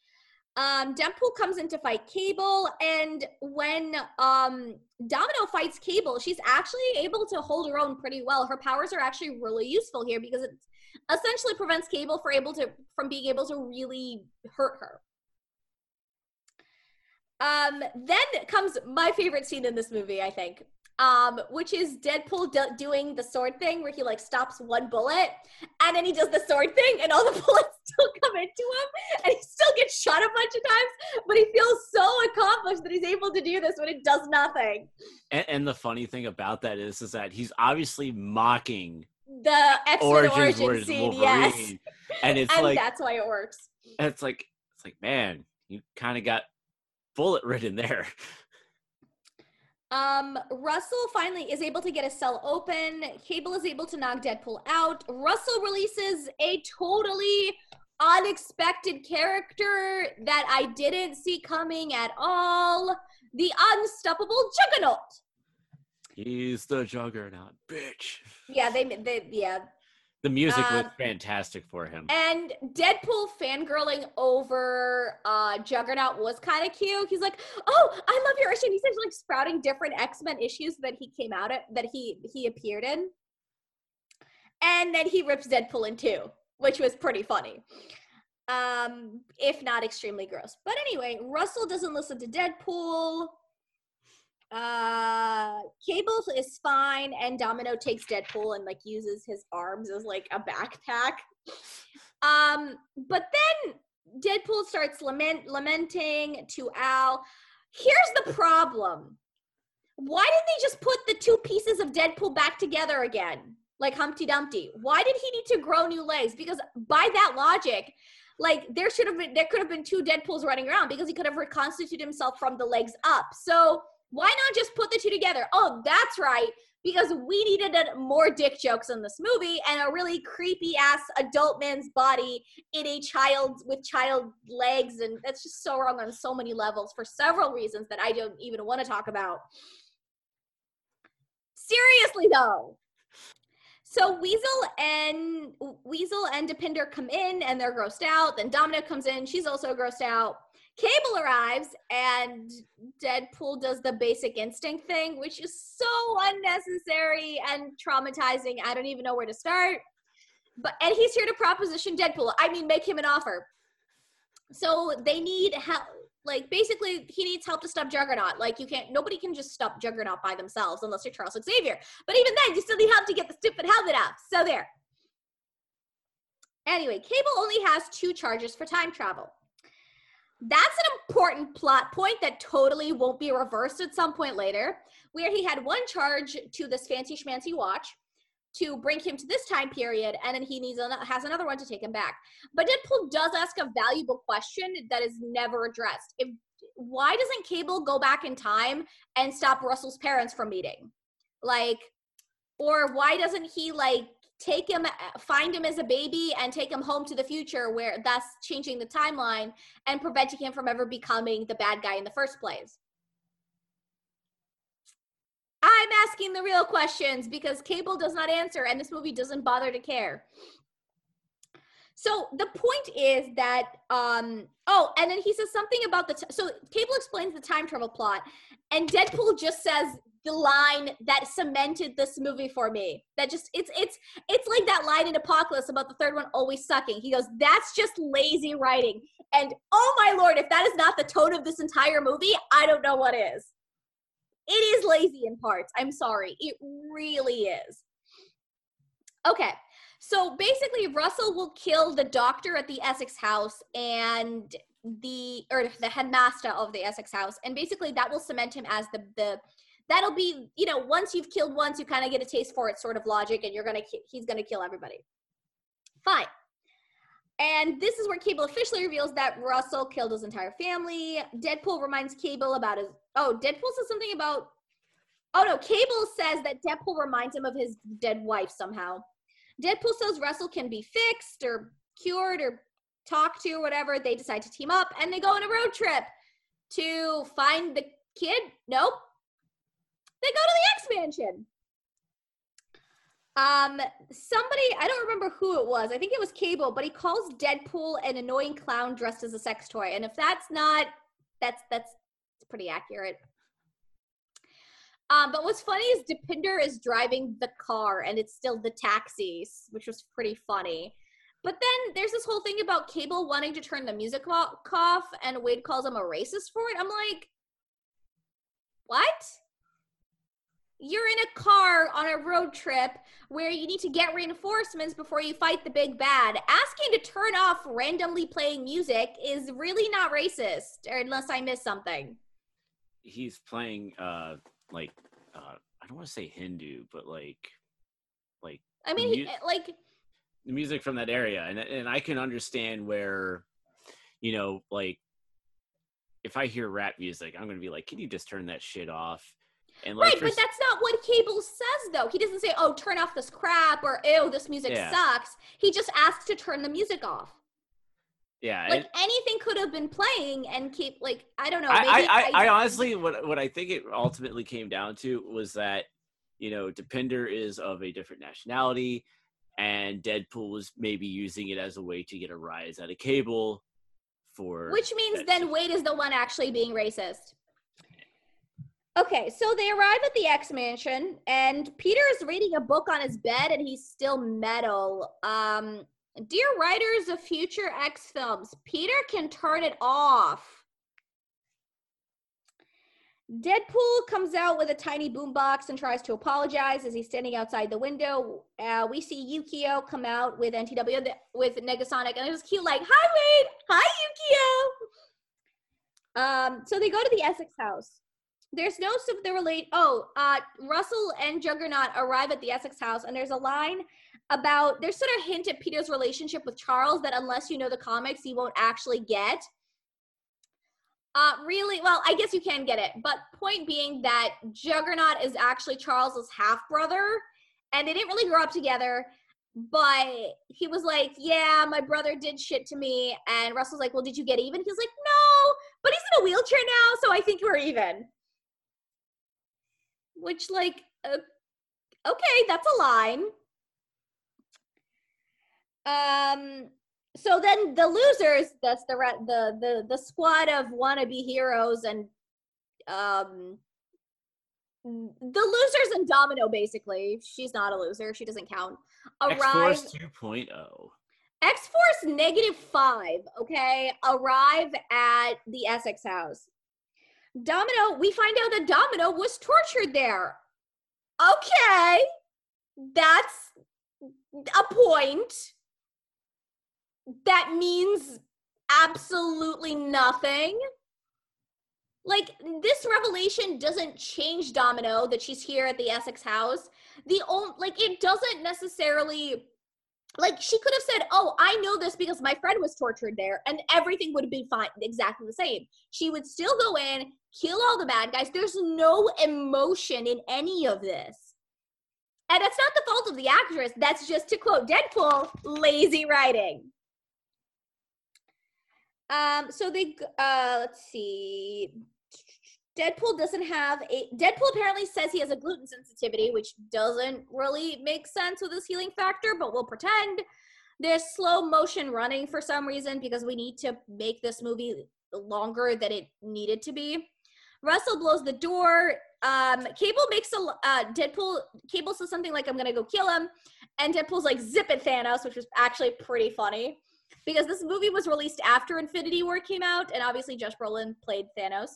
Speaker 2: Um, Deadpool comes in to fight Cable, and when um, Domino fights Cable, she's actually able to hold her own pretty well. Her powers are actually really useful here because it essentially prevents Cable for able to from being able to really hurt her. Um, then comes my favorite scene in this movie, I think, um, which is Deadpool do- doing the sword thing where he like stops one bullet and then he does the sword thing and all the bullets still come into him and he still gets shot a bunch of times, but he feels so accomplished that he's able to do this when it does nothing.
Speaker 1: And, and the funny thing about that is, is that he's obviously mocking
Speaker 2: the X-Men origin, origin scene, Wolverine, yes,
Speaker 1: and it's
Speaker 2: and
Speaker 1: like
Speaker 2: that's why it works.
Speaker 1: It's like it's like man, you kind of got bullet ridden there.
Speaker 2: Um, Russell finally is able to get a cell open. Cable is able to knock Deadpool out. Russell releases a totally unexpected character that I didn't see coming at all. The unstoppable Juggernaut.
Speaker 1: He's the Juggernaut, bitch.
Speaker 2: Yeah, they, they yeah.
Speaker 1: The music um, was fantastic for him.
Speaker 2: And Deadpool fangirling over uh, Juggernaut was kind of cute. He's like, oh, I love your issue. And he's actually like sprouting different X-Men issues that he came out at, that he, he appeared in. And then he rips Deadpool in two, which was pretty funny. Um, if not extremely gross. But anyway, Russell doesn't listen to Deadpool. Uh, Cable is fine, and Domino takes Deadpool and like uses his arms as like a backpack. Um, but then Deadpool starts lament lamenting to Al. Here's the problem: why didn't they just put the two pieces of Deadpool back together again, like Humpty Dumpty? Why did he need to grow new legs? Because by that logic, like there should have been, there could have been two Deadpools running around because he could have reconstituted himself from the legs up. So why not just put the two together? Oh, that's right, because we needed a, more dick jokes in this movie and a really creepy ass adult man's body in a child with child legs, and that's just so wrong on so many levels for several reasons that I don't even want to talk about. Seriously though. So Weasel and Weasel and Dopinder come in and they're grossed out. Then Domino comes in, she's also grossed out. Cable arrives and Deadpool does the Basic Instinct thing, which is so unnecessary and traumatizing. I don't even know where to start. But and he's here to proposition Deadpool. I mean, make him an offer. So they need help. Like, basically, he needs help to stop Juggernaut. Like, you can't, nobody can just stop Juggernaut by themselves unless you're Charles Xavier. But even then, you still need help to get the stupid helmet up. So there. Anyway, Cable only has two charges for time travel. That's an important plot point that totally won't be reversed at some point later, where he had one charge to this fancy schmancy watch to bring him to this time period, and then he needs an- has another one to take him back. But Deadpool does ask a valuable question that is never addressed. If why doesn't Cable go back in time and stop Russell's parents from meeting? Like, or why doesn't he, like, take him, find him as a baby and take him home to the future, where that's changing the timeline and preventing him from ever becoming the bad guy in the first place? I'm asking the real questions because Cable does not answer and this movie doesn't bother to care. So the point is that, um, oh, and then he says something about the, t- so Cable explains the time travel plot and Deadpool just says the line that cemented this movie for me. That just, it's, it's, it's like that line in Apocalypse about the third one always sucking. He goes, that's just lazy writing. And oh my Lord, if that is not the tone of this entire movie, I don't know what is. It is lazy in parts. I'm sorry. It really is. Okay. So basically, Russell will kill the doctor at the Essex house and the, or the headmaster of the Essex house. And basically that will cement him as the, the, that'll be, you know, once you've killed once, you kind of get a taste for it sort of logic and you're going to, he's going to kill everybody. Fine. And this is where Cable officially reveals that Russell killed his entire family. Deadpool reminds Cable about his, oh, Deadpool says something about, oh no, Cable says that Deadpool reminds him of his dead wife somehow. Deadpool says Russell can be fixed or cured or talked to or whatever. They decide to team up and they go on a road trip to find the kid. Nope. They go to the X-Mansion. Um, somebody, I don't remember who it was. I think it was Cable, but he calls Deadpool an annoying clown dressed as a sex toy. And if that's not, that's, that's pretty accurate. Um, but what's funny is Deepinder is driving the car and it's still the taxis, which was pretty funny. But then there's this whole thing about Cable wanting to turn the music off, and Wade calls him a racist for it. I'm like, what? You're in a car on a road trip where you need to get reinforcements before you fight the big bad. Asking to turn off randomly playing music is really not racist, or unless I missed something.
Speaker 1: He's playing, uh, like, uh, I don't want to say Hindu, but like, like.
Speaker 2: I mean, he, like.
Speaker 1: The music from that area. And, and I can understand where, you know, like, if I hear rap music, I'm going to be like, can you just turn that shit off? And like,
Speaker 2: right, but that's not what Cable says, though. He doesn't say, oh, turn off this crap, or, ew, this music yeah. sucks. He just asks to turn the music off.
Speaker 1: Yeah.
Speaker 2: Like,
Speaker 1: it,
Speaker 2: anything could have been playing and keep, like, I don't know.
Speaker 1: I,
Speaker 2: maybe
Speaker 1: I, I,
Speaker 2: I,
Speaker 1: I honestly, what, what I think it ultimately came down to was that, you know, Deepinder is of a different nationality, and Deadpool was maybe using it as a way to get a rise out of Cable for...
Speaker 2: Which means then Wade is the one actually being racist. Okay, so they arrive at the X Mansion, and Peter is reading a book on his bed, and he's still metal. Um, dear writers of future X films, Peter can turn it off. Deadpool comes out with a tiny boombox and tries to apologize as he's standing outside the window. Uh, we see Yukio come out with N T W with Negasonic, and it was cute, like, hi, Wade! Hi, Yukio! Um, so they go to the Essex house. There's no the relate. Oh, uh, Russell and Juggernaut arrive at the Essex house, and there's a line about, there's sort of a hint at Peter's relationship with Charles that unless you know the comics, you won't actually get. Uh, really, well, I guess you can get it, but point being that Juggernaut is actually Charles's half-brother, and they didn't really grow up together, but he was like, yeah, my brother did shit to me, and Russell's like, well, did you get even? He's like, no, but he's in a wheelchair now, so I think we're even. Which, like, uh, okay, that's a line. Um, so then the losers, that's the the the the squad of wannabe heroes, and um, the losers and Domino, basically. She's not a loser; she doesn't count. Arrive.
Speaker 1: X-Force two point oh.
Speaker 2: X-Force negative five. Okay, arrive at the Essex house. Domino, we find out that Domino was tortured there. Okay, that's a point. That means absolutely nothing. Like, this revelation doesn't change Domino that she's here at the Essex house. The only, like, it doesn't necessarily, like, she could have said, oh, I know this because my friend was tortured there, and everything would have been fine, exactly the same. She would still go in, kill all the bad guys. There's no emotion in any of this. And that's not the fault of the actress. That's just, to quote Deadpool, lazy writing. Um, so they, uh, let's see. Deadpool doesn't have a, Deadpool apparently says he has a gluten sensitivity, which doesn't really make sense with his healing factor, but we'll pretend. There's slow motion running for some reason because we need to make this movie longer than it needed to be. Russell blows the door. Um, Cable makes a, uh, Deadpool, Cable says something like, I'm gonna go kill him. And Deadpool's like, zip it, Thanos, which was actually pretty funny. Because this movie was released after Infinity War came out, and obviously Josh Brolin played Thanos.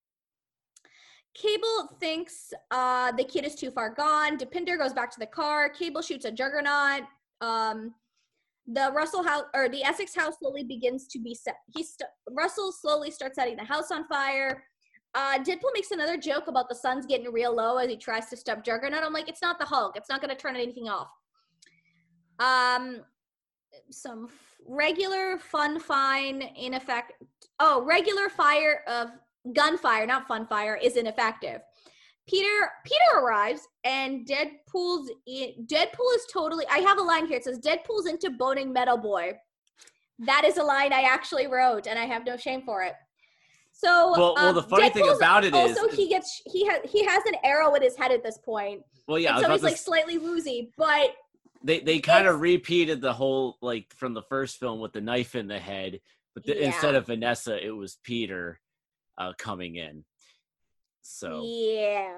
Speaker 2: Cable thinks uh, the kid is too far gone. Deepinder goes back to the car. Cable shoots a Juggernaut. Um, the Russell house, or the Essex house slowly begins to be set. He st- Russell slowly starts setting the house on fire. Uh, Deadpool makes another joke about the sun's getting real low as he tries to stop Juggernaut. I'm like, it's not the Hulk. It's not going to turn anything off. Um, some f- regular fun fine in effect. Oh, regular fire of gunfire, not fun fire, is ineffective. Peter Peter arrives and Deadpool's in, Deadpool is totally. I have a line here. It says Deadpool's into boning Metal Boy. That is a line I actually wrote, and I have no shame for it. So
Speaker 1: well, well,
Speaker 2: um,
Speaker 1: the funny thing
Speaker 2: Deadpool's
Speaker 1: about it is,
Speaker 2: also he gets he has he has an arrow in his head at this point.
Speaker 1: well, yeah, I
Speaker 2: And
Speaker 1: was
Speaker 2: so
Speaker 1: about
Speaker 2: he's
Speaker 1: to
Speaker 2: like
Speaker 1: s-
Speaker 2: slightly woozy, but
Speaker 1: they they kind
Speaker 2: it's
Speaker 1: of repeated the whole like from the first film with the knife in the head, but the, instead
Speaker 2: yeah.
Speaker 1: of Vanessa, it was Peter uh, coming in. So
Speaker 2: Yeah.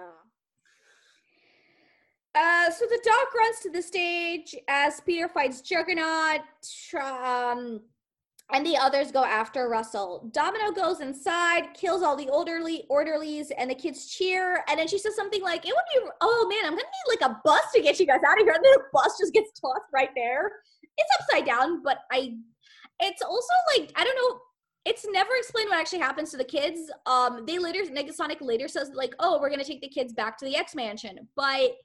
Speaker 2: Uh, so the Doc runs to the stage as Peter fights Juggernaut, um, and the others go after Russell. Domino goes inside, kills all the orderly orderlies, and the kids cheer. And then she says something like, "It would be, oh man, I'm gonna need like a bus to get you guys out of here." And then the bus just gets tossed right there. It's upside down, but I, it's also like I don't know. It's never explained what actually happens to the kids. Um, they later, Negasonic later says like, "Oh, we're gonna take the kids back to the X Mansion," but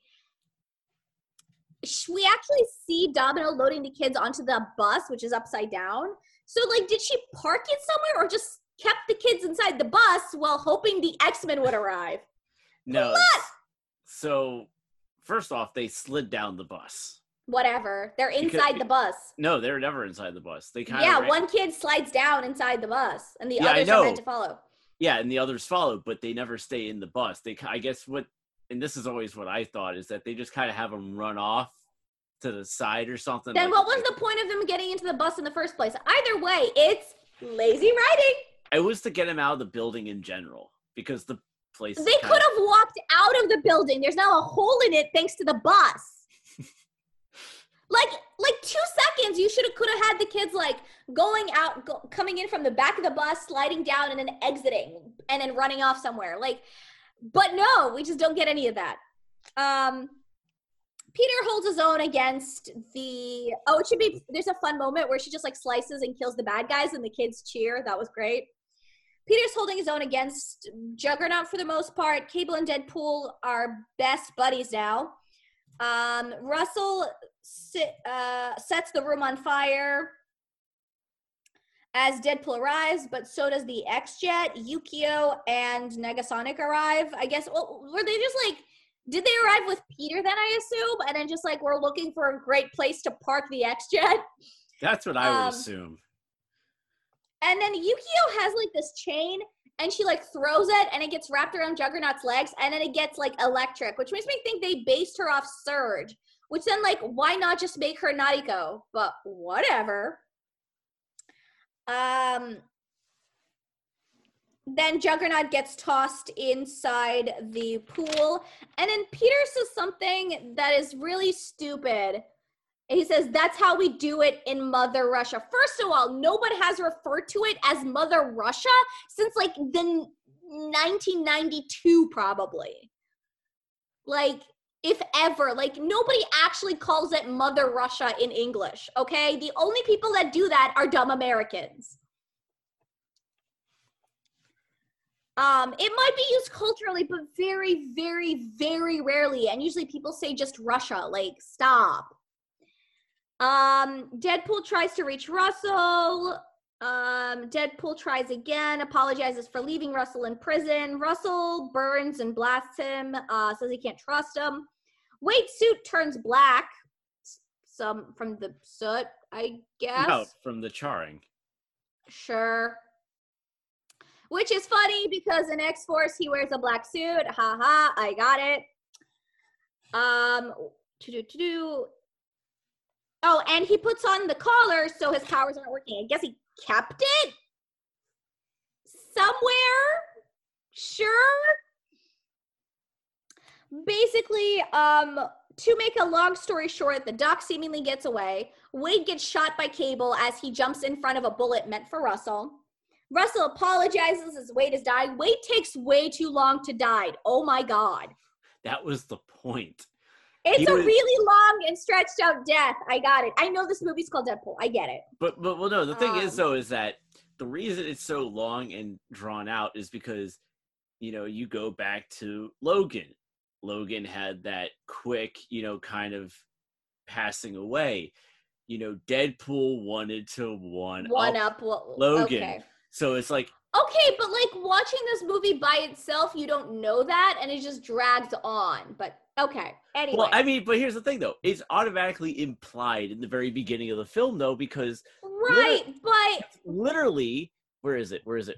Speaker 2: we actually see Domino loading the kids onto the bus, which is upside down. So, like, did she park it somewhere or just kept the kids inside the bus while hoping the X-Men would arrive?
Speaker 1: no,
Speaker 2: What?
Speaker 1: so first off, they slid down the bus.
Speaker 2: Whatever. They're inside
Speaker 1: Because,
Speaker 2: the bus.
Speaker 1: no, they were never inside the bus. They kind of
Speaker 2: Yeah,
Speaker 1: ran,
Speaker 2: one kid slides down inside the bus, and the
Speaker 1: Yeah, I
Speaker 2: others
Speaker 1: know.
Speaker 2: are meant to follow.
Speaker 1: yeah, and the others followed, but they never stay in the bus. They, I guess, what, and this is always what I thought is that they just kind of have them run off to the side or something.
Speaker 2: Then
Speaker 1: like,
Speaker 2: what was the point of them getting into the bus in the first place? Either way, it's lazy writing.
Speaker 1: It was to get him out of the building in general because the place.
Speaker 2: They could have walked out of the building. There's now a hole in it thanks to the bus. like, like two seconds, you should have could have had the kids like going out, go, coming in from the back of the bus, sliding down, and then exiting, and then running off somewhere. Like, but no, we just don't get any of that. Um, Peter holds his own against the. Oh, it should be. There's a fun moment where she just like slices and kills the bad guys, and the kids cheer. That was great. Peter's holding his own against Juggernaut for the most part. Cable and Deadpool are best buddies now. Um, Russell sit, uh, sets the room on fire as Deadpool arrives, but so does the X-Jet. Yukio and Negasonic arrive. I guess, well, were they just like, did they arrive with Peter then, I assume? And then just like, we're looking for a great place to park the X-Jet?
Speaker 1: That's what I would
Speaker 2: um,
Speaker 1: assume.
Speaker 2: And then Yukio has like this chain and she like throws it and it gets wrapped around Juggernaut's legs and then it gets like electric, which makes me think they based her off Surge, which then like, why not just make her Nariko? But whatever. Um, then Juggernaut gets tossed inside the pool and then Peter says something that is really stupid. He says, that's how we do it in Mother Russia. First of all, nobody has referred to it as Mother Russia since like the nineteen ninety-two probably. Like, if ever. Like, nobody actually calls it Mother Russia in English, okay? The only people that do that are dumb Americans. Um, it might be used culturally, but very, very, very rarely. And usually people say just Russia. Like, stop. Um, Deadpool tries to reach Russell. Um, Deadpool tries again, apologizes for leaving Russell in prison. Russell burns and blasts him, uh, says he can't trust him. Wade's suit turns black, some from the soot, I guess.
Speaker 1: No, from the charring.
Speaker 2: Sure. Which is funny because in X-Force he wears a black suit. Ha ha, I got it. Um, to do to do. Oh, and he puts on the collar so his powers aren't working. I guess he kept it somewhere. Sure. Basically, um, to make a long story short, the Doc seemingly gets away. Wade gets shot by Cable as he jumps in front of a bullet meant for Russell. Russell apologizes as Wade is dying. Wade takes way too long to die. Oh my God.
Speaker 1: That was the point.
Speaker 2: It's
Speaker 1: He
Speaker 2: a
Speaker 1: was-
Speaker 2: really long and stretched out death. I got it. I know this movie's called Deadpool. I get it.
Speaker 1: But but well, no. The thing is
Speaker 2: Um,
Speaker 1: though is that the reason it's so long and drawn out is because you know you go back to Logan. Logan had that quick, you know, kind of passing away. You know, Deadpool wanted to one,
Speaker 2: One
Speaker 1: up,
Speaker 2: up. Well,
Speaker 1: Logan.
Speaker 2: Okay.
Speaker 1: So it's like,
Speaker 2: Okay, but like watching this movie by itself, you don't know that, and it just drags on. But okay. Anyway.
Speaker 1: well, I mean, but here's the thing though: it's automatically implied in the very beginning of the film, though, because
Speaker 2: right, but
Speaker 1: literally, where is it? Where is it?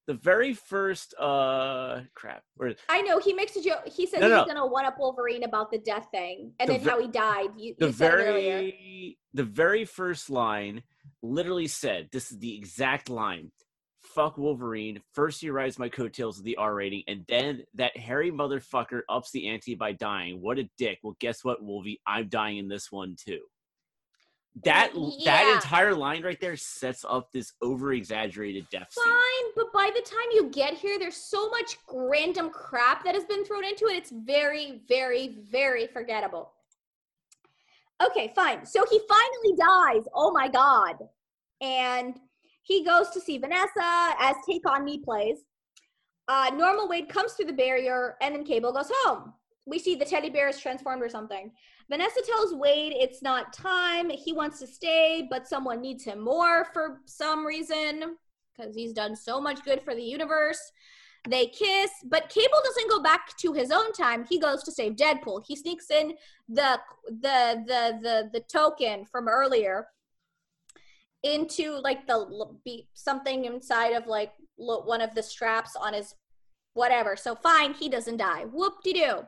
Speaker 1: the very first uh crap. Where,
Speaker 2: I know he makes a joke. He says
Speaker 1: no,
Speaker 2: he was
Speaker 1: no.
Speaker 2: gonna one up Wolverine about the death thing, and
Speaker 1: The
Speaker 2: then
Speaker 1: ve-
Speaker 2: how he died. You,
Speaker 1: the
Speaker 2: you said
Speaker 1: very
Speaker 2: it earlier.
Speaker 1: the very first line literally said, this is the exact line: fuck Wolverine, first he rides my coattails of the R rating, and then that hairy motherfucker ups the ante by dying. What a dick. Well, guess what, Wolvie, I'm dying in this one too. That
Speaker 2: yeah.
Speaker 1: that entire line right there sets up this over exaggerated death
Speaker 2: Fine,
Speaker 1: scene.
Speaker 2: but by the time you get here, there's so much random crap that has been thrown into it. It's very, very, very forgettable. Okay, fine. So he finally dies. Oh my god. And he goes to see Vanessa as Take On Me plays. Uh, Normal Wade comes through the barrier, and then Cable goes home. We see the teddy bear is transformed or something. Vanessa tells Wade it's not time. He wants to stay, but someone needs him more for some reason, because he's done so much good for the universe. They kiss, but Cable doesn't go back to his own time. He goes to save Deadpool. He sneaks in the the the the, the token from earlier into like the be something inside of like one of the straps on his whatever. So fine, he doesn't die. Whoop-de-doo.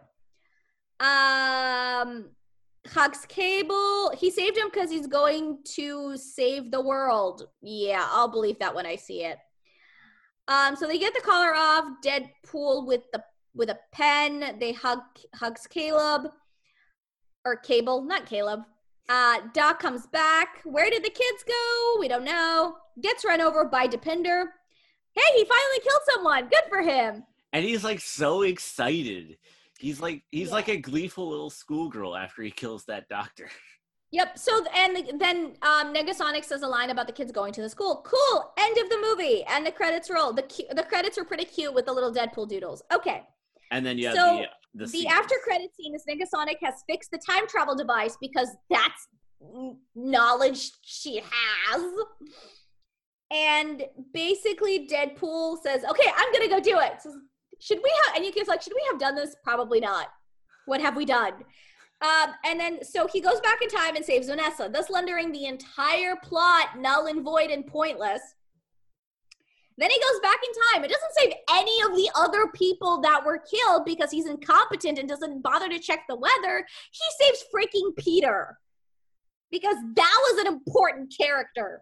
Speaker 2: Um, hugs Cable. He saved him because he's going to save the world. Yeah, I'll believe that when I see it. Um, so they get the collar off. Deadpool with the with a pen. They hug hugs Caleb or Cable, not Caleb. Uh, Doc comes back. Where did the kids go? We don't know. Gets run over by Depender. Hey, he finally killed someone. Good for him.
Speaker 1: And he's like so excited. He's like he's
Speaker 2: yeah.
Speaker 1: like a gleeful little schoolgirl after he kills that doctor.
Speaker 2: Yep. So and then um, Negasonic says a line about the kids going to the school. Cool. End of the movie. And the credits roll. The cu- the credits are pretty cute with the little Deadpool doodles. Okay.
Speaker 1: And then you have
Speaker 2: so
Speaker 1: the the,
Speaker 2: the after credit scene is Negasonic has fixed the time travel device because that's knowledge she has. And basically Deadpool says, "Okay, I'm gonna go do it." So, should we have? And you kids like, should we have done this? Probably not. What have we done? Um, and then, so he goes back in time and saves Vanessa, thus rendering the entire plot null and void and pointless. Then he goes back in time. It doesn't save any of the other people that were killed because he's incompetent and doesn't bother to check the weather. He saves freaking Peter because that was an important character.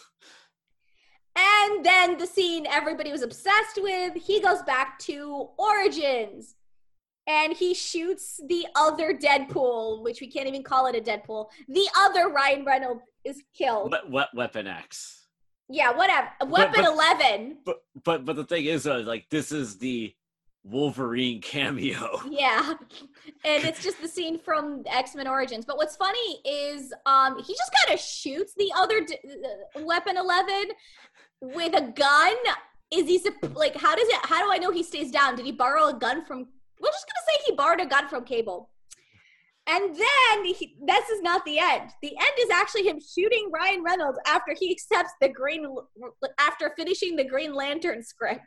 Speaker 2: And then the scene everybody was obsessed with, he goes back to Origins. And he shoots the other Deadpool, which we can't even call it a Deadpool. The other Ryan Reynolds is killed.
Speaker 1: What, what Weapon X?
Speaker 2: Yeah, whatever. Weapon
Speaker 1: but, but,
Speaker 2: eleven.
Speaker 1: But but but the thing is, uh, like, this is the Wolverine cameo.
Speaker 2: Yeah, and it's just the scene from X-Men Origins. But what's funny is, um, he just kind of shoots the other d- Weapon eleven with a gun. Is he like? How does it? How do I know he stays down? Did he borrow a gun from? We're just gonna say he borrowed a gun from Cable. And then he, this is not the end. The end is actually him shooting Ryan Reynolds after he accepts the green, after finishing the Green Lantern script.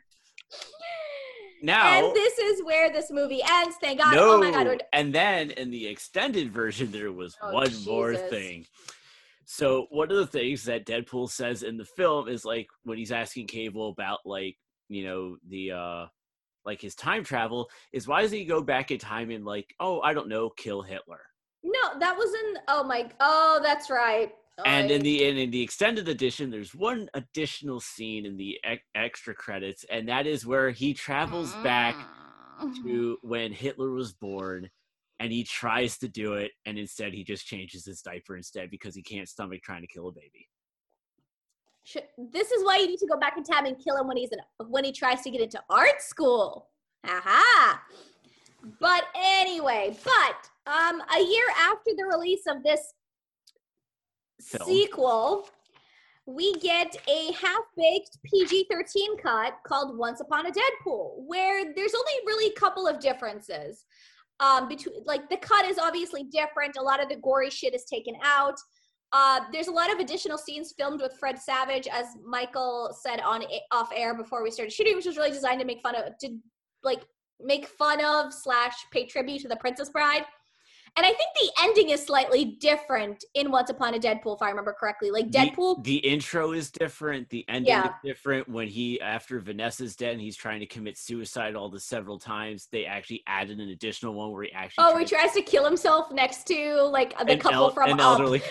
Speaker 1: Now,
Speaker 2: and this is where this movie ends. Thank God.
Speaker 1: No,
Speaker 2: oh my God. We're...
Speaker 1: And then in the extended version, there was
Speaker 2: oh,
Speaker 1: one
Speaker 2: Jesus.
Speaker 1: more thing. So one of the things that Deadpool says in the film is like when he's asking Cable about like, you know, the, uh, like his time travel is why does he go back in time and like, oh, I don't know, kill Hitler?
Speaker 2: No, that was in, oh my, oh, that's right. Oh,
Speaker 1: and in the in, in the extended edition, there's one additional scene in the e- extra credits, and that is where he travels back to when Hitler was born, and he tries to do it, and instead he just changes his diaper instead because he can't stomach trying to kill a baby.
Speaker 2: This is why you need to go back in time and kill him when he's in, when he tries to get into art school. Aha! But anyway, but um, a year after the release of this Film. sequel, we get a half-baked P G thirteen cut called Once Upon a Deadpool, where there's only really a couple of differences. Um, between like the cut is obviously different. A lot of the gory shit is taken out. Uh, there's a lot of additional scenes filmed with Fred Savage, as Michael said on off air before we started shooting, which was really designed to make fun of, to like make fun of slash pay tribute to the Princess Bride. And I think the ending is slightly different in Once Upon a Deadpool, if I remember correctly. Like Deadpool.
Speaker 1: The, the intro is different. The ending
Speaker 2: Yeah.
Speaker 1: is different. When he, after Vanessa's dead and he's trying to commit suicide all the several times, they actually added an additional one where he actually.
Speaker 2: Oh, he tries to kill himself next to like the couple
Speaker 1: el-
Speaker 2: from
Speaker 1: an
Speaker 2: Up.
Speaker 1: elderly.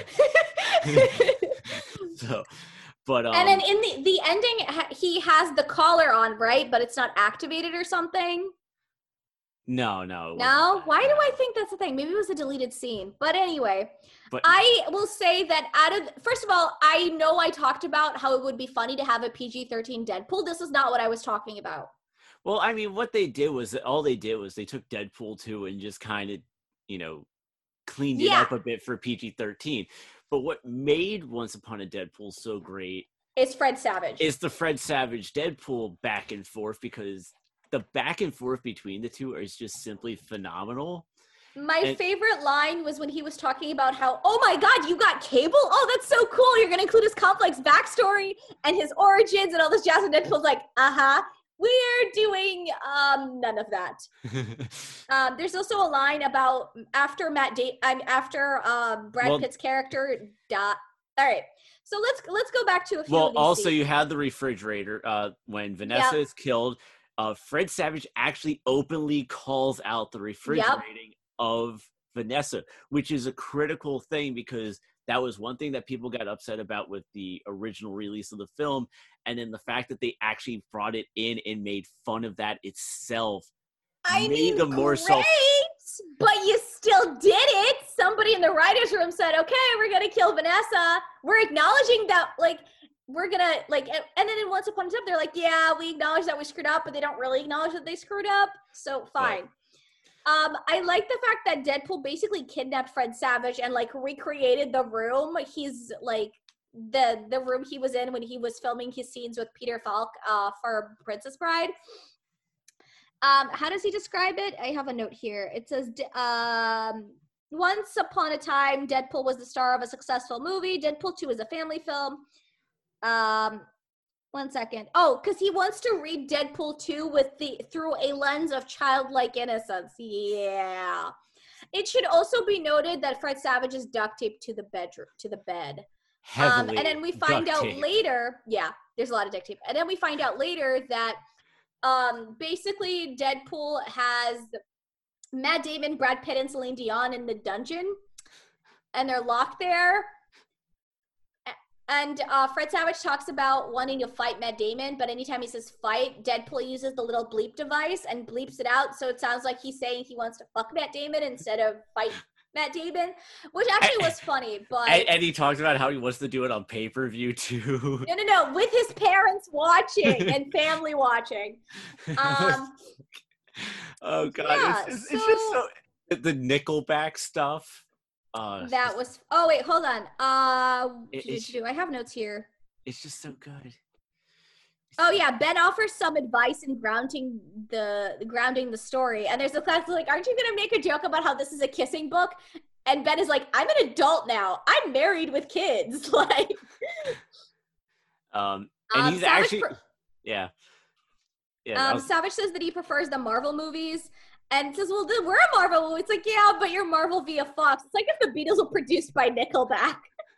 Speaker 1: So, but um,
Speaker 2: and then in the the ending, he has the collar on, right? But it's not activated or something.
Speaker 1: No, no.
Speaker 2: No? Why do I think that's the thing? Maybe it was a deleted scene. But anyway,
Speaker 1: but
Speaker 2: I will say that out of, first of all, I know I talked about how it would be funny to have a P G thirteen Deadpool. This is not what I was talking about.
Speaker 1: Well, I mean, what they did was, all they did was they took Deadpool two and just kind of, you know, cleaned it
Speaker 2: Yeah.
Speaker 1: up a bit for P G thirteen. But what made Once Upon a Deadpool so great
Speaker 2: is Fred Savage.
Speaker 1: Is the Fred Savage Deadpool back and forth, because the back and forth between the two is just simply phenomenal.
Speaker 2: My
Speaker 1: and,
Speaker 2: favorite line was when he was talking about how, oh my God, you got Cable? Oh, that's so cool. You're going to include his complex backstory and his origins and all this jazz. And Deadpool's like, uh-huh. We're doing um, none of that. um, there's also a line about after Matt da- I'm after um, Brad well, Pitt's character. Dot. All right, so let's let's go back to a few.
Speaker 1: Well,
Speaker 2: of these
Speaker 1: also
Speaker 2: scenes.
Speaker 1: You had the refrigerator uh, when Vanessa yep. is killed. Uh, Fred Savage actually openly calls out the refrigerating yep. of Vanessa, which is a critical thing, because that was one thing that people got upset about with the original release of the film. And then the fact that they actually brought it in and made fun of that itself.
Speaker 2: I
Speaker 1: made
Speaker 2: mean,
Speaker 1: them more
Speaker 2: great,
Speaker 1: self-
Speaker 2: but you still did it. Somebody in the writer's room said, okay, we're going to kill Vanessa. We're acknowledging that, like, we're going to, like, and then in Once Upon a Time, they're like, yeah, we acknowledge that we screwed up, but they don't really acknowledge that they screwed up. So, fine. Right. Um, I like the fact that Deadpool basically kidnapped Fred Savage and, like, recreated the room. He's, like, the the room he was in when he was filming his scenes with Peter Falk uh, for Princess Bride. Um, how does he describe it? I have a note here. It says, um, once upon a time, Deadpool was the star of a successful movie. Deadpool two is a family film. Um, one second. Oh, because he wants to read Deadpool two with the through a lens of childlike innocence. Yeah. It should also be noted that Fred Savage is duct taped to the bedroom, to the bed. Um, and then we find out tape. later, yeah, there's a lot of duct tape. And then we find out later that um, basically Deadpool has Matt Damon, Brad Pitt, and Celine Dion in the dungeon. And they're locked there. And uh, Fred Savage talks about wanting to fight Matt Damon, but anytime he says fight, Deadpool uses the little bleep device and bleeps it out. So it sounds like he's saying he wants to fuck Matt Damon instead of fight Matt Damon, which actually was funny. But
Speaker 1: and, and he talked about how he wants to do it on pay-per-view too.
Speaker 2: No, no, no, with his parents watching and family watching. Um,
Speaker 1: oh God,
Speaker 2: yeah,
Speaker 1: it's, just,
Speaker 2: so,
Speaker 1: it's just so the Nickelback stuff. Uh,
Speaker 2: that
Speaker 1: just,
Speaker 2: was. Oh wait, hold on. Uh,
Speaker 1: it,
Speaker 2: do I have notes here?
Speaker 1: It's just so good. It's
Speaker 2: oh yeah, Ben offers some advice in grounding the grounding the story, and there's a class like, "Aren't you gonna make a joke about how this is a kissing book?" And Ben is like, "I'm an adult now. I'm married with kids." Like,
Speaker 1: um, and
Speaker 2: um,
Speaker 1: he's
Speaker 2: Savage
Speaker 1: actually,
Speaker 2: pre-
Speaker 1: yeah, yeah.
Speaker 2: Um,
Speaker 1: was-
Speaker 2: Savage says that he prefers the Marvel movies. And says, well, we're a Marvel movie. It's like, yeah, but you're Marvel via Fox. It's like if the Beatles were produced by Nickelback.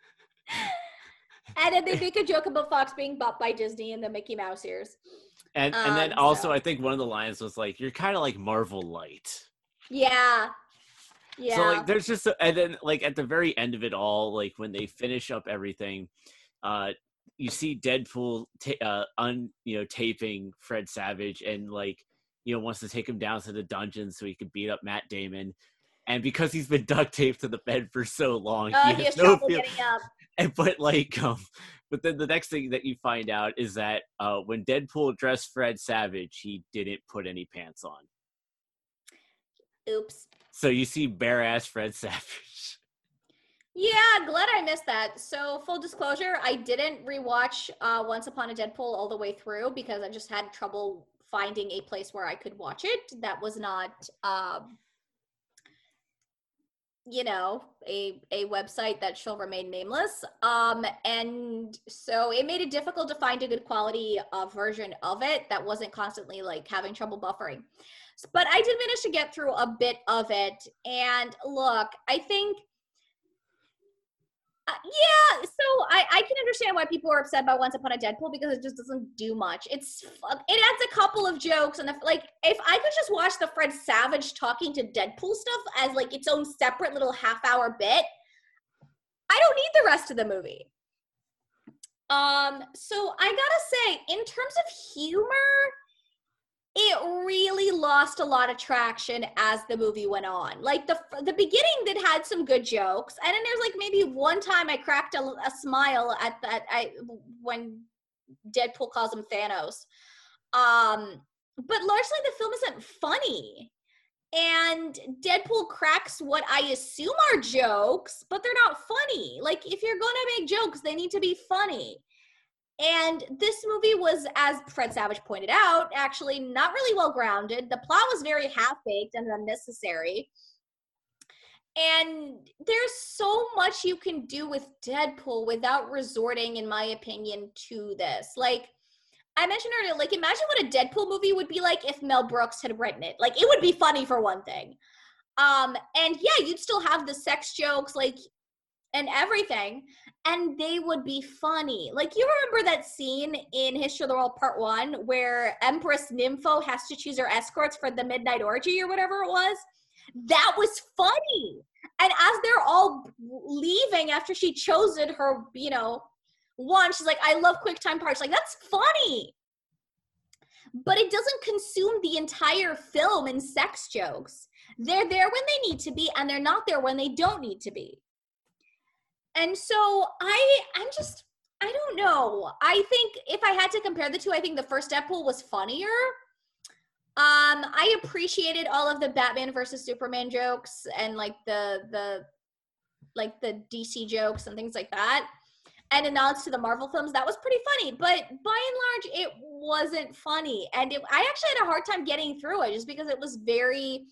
Speaker 2: And then they make a joke about Fox being bought by Disney and the Mickey Mouse ears.
Speaker 1: And and
Speaker 2: um,
Speaker 1: then also,
Speaker 2: so.
Speaker 1: I think one of the lines was like, you're kind of like Marvel Light.
Speaker 2: Yeah. Yeah.
Speaker 1: So, like, there's just, a, and then, like, at the very end of it all, like, when they finish up everything, uh, you see Deadpool, ta- uh, un, you know, taping Fred Savage and, like, you know, wants to take him down to the dungeon so he could beat up Matt Damon. And because he's been duct taped to the bed for so long,
Speaker 2: uh,
Speaker 1: he,
Speaker 2: he
Speaker 1: has,
Speaker 2: has
Speaker 1: no
Speaker 2: trouble
Speaker 1: feel-
Speaker 2: getting up.
Speaker 1: And, but, like, um, but then the next thing that you find out is that uh, when Deadpool dressed Fred Savage, he didn't put any pants on.
Speaker 2: Oops.
Speaker 1: So you see bare-ass Fred Savage.
Speaker 2: Yeah, glad I missed that. So, full disclosure, I didn't rewatch uh, Once Upon a Deadpool all the way through because I just had trouble finding a place where I could watch it that was not um, you know, a a website that shall remain nameless. Um, and so it made it difficult to find a good quality uh, version of it that wasn't constantly like having trouble buffering. But I did manage to get through a bit of it. And look, I think Uh, yeah, so I, I can understand why people are upset by Once Upon a Deadpool because it just doesn't do much. It's it adds a couple of jokes, and the, like if I could just watch the Fred Savage talking to Deadpool stuff as like its own separate little half hour bit, I don't need the rest of the movie. Um, so I gotta say, in terms of humor, it really lost a lot of traction as the movie went on. Like the the beginning that had some good jokes, and then there's like maybe one time I cracked a, a smile at that I when Deadpool calls him Thanos. Um, but largely the film isn't funny. And Deadpool cracks what I assume are jokes, but they're not funny. Like if you're gonna make jokes, they need to be funny. And this movie was, as Fred Savage pointed out, actually not really well grounded. The plot was very half-baked and unnecessary. And there's so much you can do with Deadpool without resorting, in my opinion, to this. Like, I mentioned earlier, like, imagine what a Deadpool movie would be like if Mel Brooks had written it. Like, it would be funny for one thing. Um, and yeah, you'd still have the sex jokes, like, and everything, and they would be funny. Like, you remember that scene in History of the World Part One where Empress Nympho has to choose her escorts for the midnight orgy or whatever it was? That was funny. And as they're all leaving after she chose it, her, you know, one, she's like, I love QuickTime parties. Like, that's funny. But it doesn't consume the entire film in sex jokes. They're there when they need to be, and they're not there when they don't need to be. And so I, I'm just, I don't know. I think if I had to compare the two, I think the first Deadpool was funnier. Um, I appreciated all of the Batman versus Superman jokes and like the, the, like the D C jokes and things like that. And a nod to the Marvel films, that was pretty funny. But by and large, it wasn't funny. And it, I actually had a hard time getting through it just because it was very,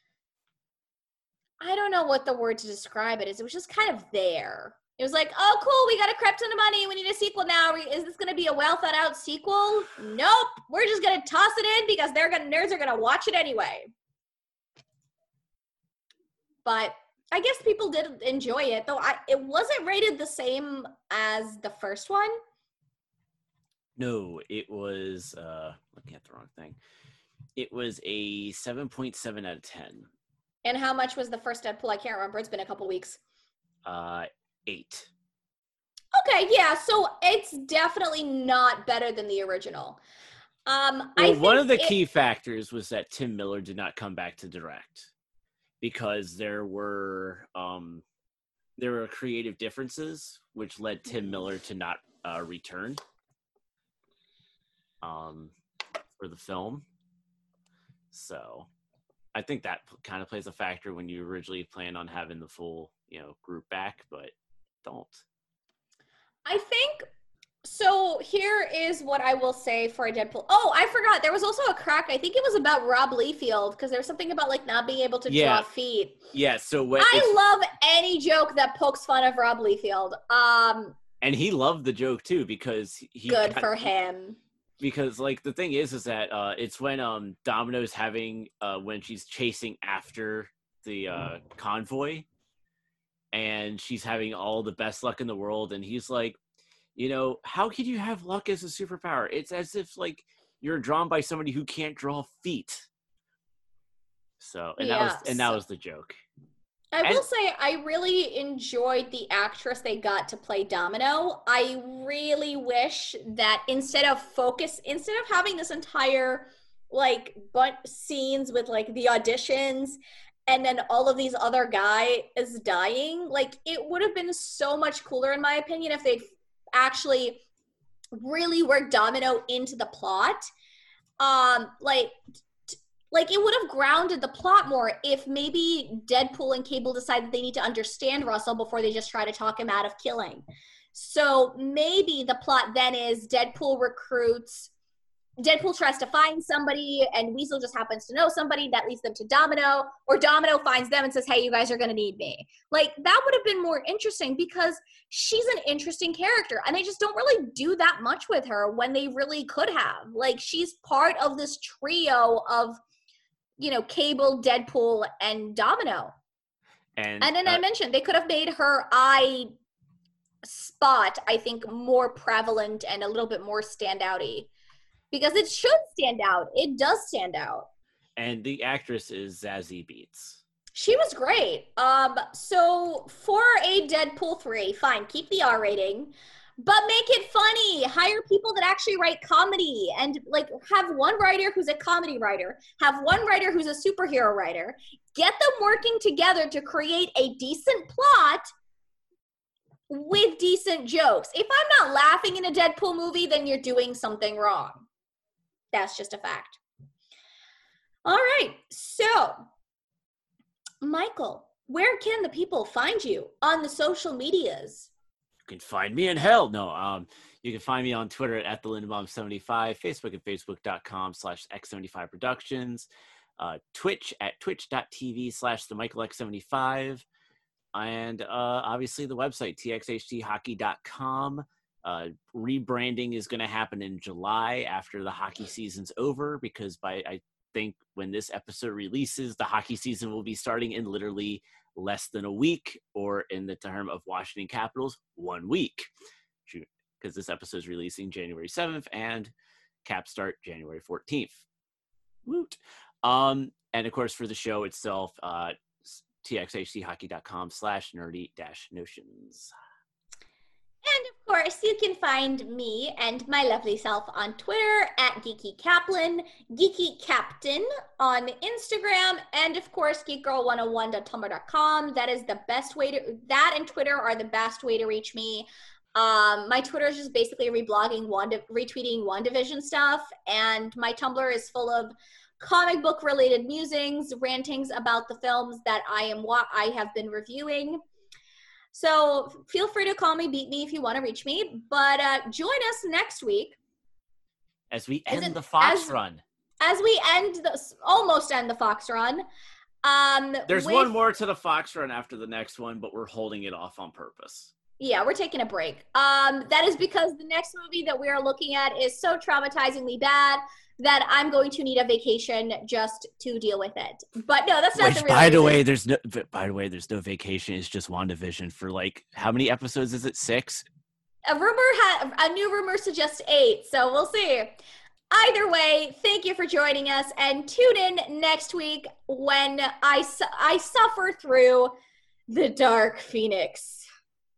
Speaker 2: I don't know what the word to describe it is. It was just kind of there. It was like, oh, cool, we got a crap ton of money. We need a sequel now. Is this going to be a well thought out sequel? Nope. We're just going to toss it in because they're gonna, nerds are going to watch it anyway. But I guess people did enjoy it, though I, it wasn't rated the same as the first one.
Speaker 1: No, it was, uh, looking at the wrong thing. It was a seven point seven out of ten.
Speaker 2: And how much was the first Deadpool? I can't remember. It's been a couple weeks.
Speaker 1: Uh, eight.
Speaker 2: Okay, yeah. So it's definitely not better than the original. Um,
Speaker 1: well,
Speaker 2: I
Speaker 1: one of the
Speaker 2: it,
Speaker 1: key factors was that Tim Miller did not come back to direct because there were um, there were creative differences, which led Tim Miller to not uh, return um, for the film. So I think that kind of plays a factor when you originally planned on having the full, you know, group back, but don't.
Speaker 2: I think, so here is what I will say for a Deadpool. Oh, I forgot. There was also a crack. I think it was about Rob Liefeld because there's something about like not being able to
Speaker 1: yeah.
Speaker 2: draw feet.
Speaker 1: Yeah, so when
Speaker 2: I love any joke that pokes fun of Rob Liefeld. Um,
Speaker 1: and he loved the joke too because he
Speaker 2: good
Speaker 1: got,
Speaker 2: for him.
Speaker 1: Because like the thing is is that uh it's when um Domino's having uh when she's chasing after the uh convoy and she's having all the best luck in the world and he's like, you know, how could you have luck as a superpower? It's as if like you're drawn by somebody who can't draw feet. So and yeah, that was and that was the joke.
Speaker 2: I will say I really enjoyed the actress they got to play Domino. I really wish that instead of focus, instead of having this entire like bunch scenes with like the auditions and then all of these other guys dying, like it would have been so much cooler in my opinion if they'd actually really worked Domino into the plot. Um, like Like, it would have grounded the plot more if maybe Deadpool and Cable decide that they need to understand Russell before they just try to talk him out of killing. So maybe the plot then is Deadpool recruits Deadpool tries to find somebody and Weasel just happens to know somebody that leads them to Domino, or Domino finds them and says, hey, you guys are going to need me. Like, that would have been more interesting because she's an interesting character and they just don't really do that much with her when they really could have. Like, she's part of this trio of, you know, Cable, Deadpool, and Domino. And, and then uh, I mentioned they could have made her eye spot, I think, more prevalent and a little bit more standouty. Because it should stand out. It does stand out.
Speaker 1: And the actress is Zazie Beetz.
Speaker 2: She was great. Um, so for a Deadpool three, fine, keep the R rating, but make it funny. Hire people that actually write comedy and like have one writer who's a comedy writer, have one writer who's a superhero writer, get them working together to create a decent plot with decent jokes. If I'm not laughing in a Deadpool movie, then you're doing something wrong. That's just a fact. All right. So, Michael, where can the people find you on the social medias?
Speaker 1: You can find me in hell. No, um, you can find me on Twitter at the Lindenbaum seventy-five, Facebook at facebook.com slash x75 productions, uh, Twitch at twitch.tv slash the Michael X75, and uh, obviously the website, t x h t hockey dot com. Uh, rebranding is going to happen in July after the hockey season's over, because by I think when this episode releases, the hockey season will be starting in literally less than a week, or in the term of Washington Capitals, one week, because this episode is releasing January seventh and Caps start January fourteenth. Woot. Um, and of course, for the show itself, uh, t x h t hockey dot com slash nerdy dash notions.
Speaker 2: And of course, you can find me and my lovely self on Twitter at Geeky Kaplan, Geeky Captain on Instagram, and of course, geek girl one oh one dot tumblr dot com. That is the best way to, that and Twitter are the best way to reach me. Um, my Twitter is just basically reblogging, Wanda, retweeting WandaVision stuff, and my Tumblr is full of comic book related musings, rantings about the films that I am wa- I have been reviewing. So feel free to call me, beat me if you want to reach me. But uh, join us next week
Speaker 1: as we end it, the Fox
Speaker 2: as,
Speaker 1: run.
Speaker 2: As we end the almost end the Fox run. Um,
Speaker 1: There's
Speaker 2: with,
Speaker 1: one more to the Fox run after the next one, but we're holding it off on purpose.
Speaker 2: Yeah, we're taking a break. Um, that is because the next movie that we are looking at is so traumatizingly bad that I'm going to need a vacation just to deal with it. But no, that's not
Speaker 1: Which,
Speaker 2: the real
Speaker 1: by
Speaker 2: reason.
Speaker 1: the way, there's no. By the way, there's no vacation. It's just WandaVision for like how many episodes is it? Six.
Speaker 2: A rumor ha- a new rumor suggests eight, so we'll see. Either way, thank you for joining us, and tune in next week when I su- I suffer through the Dark Phoenix.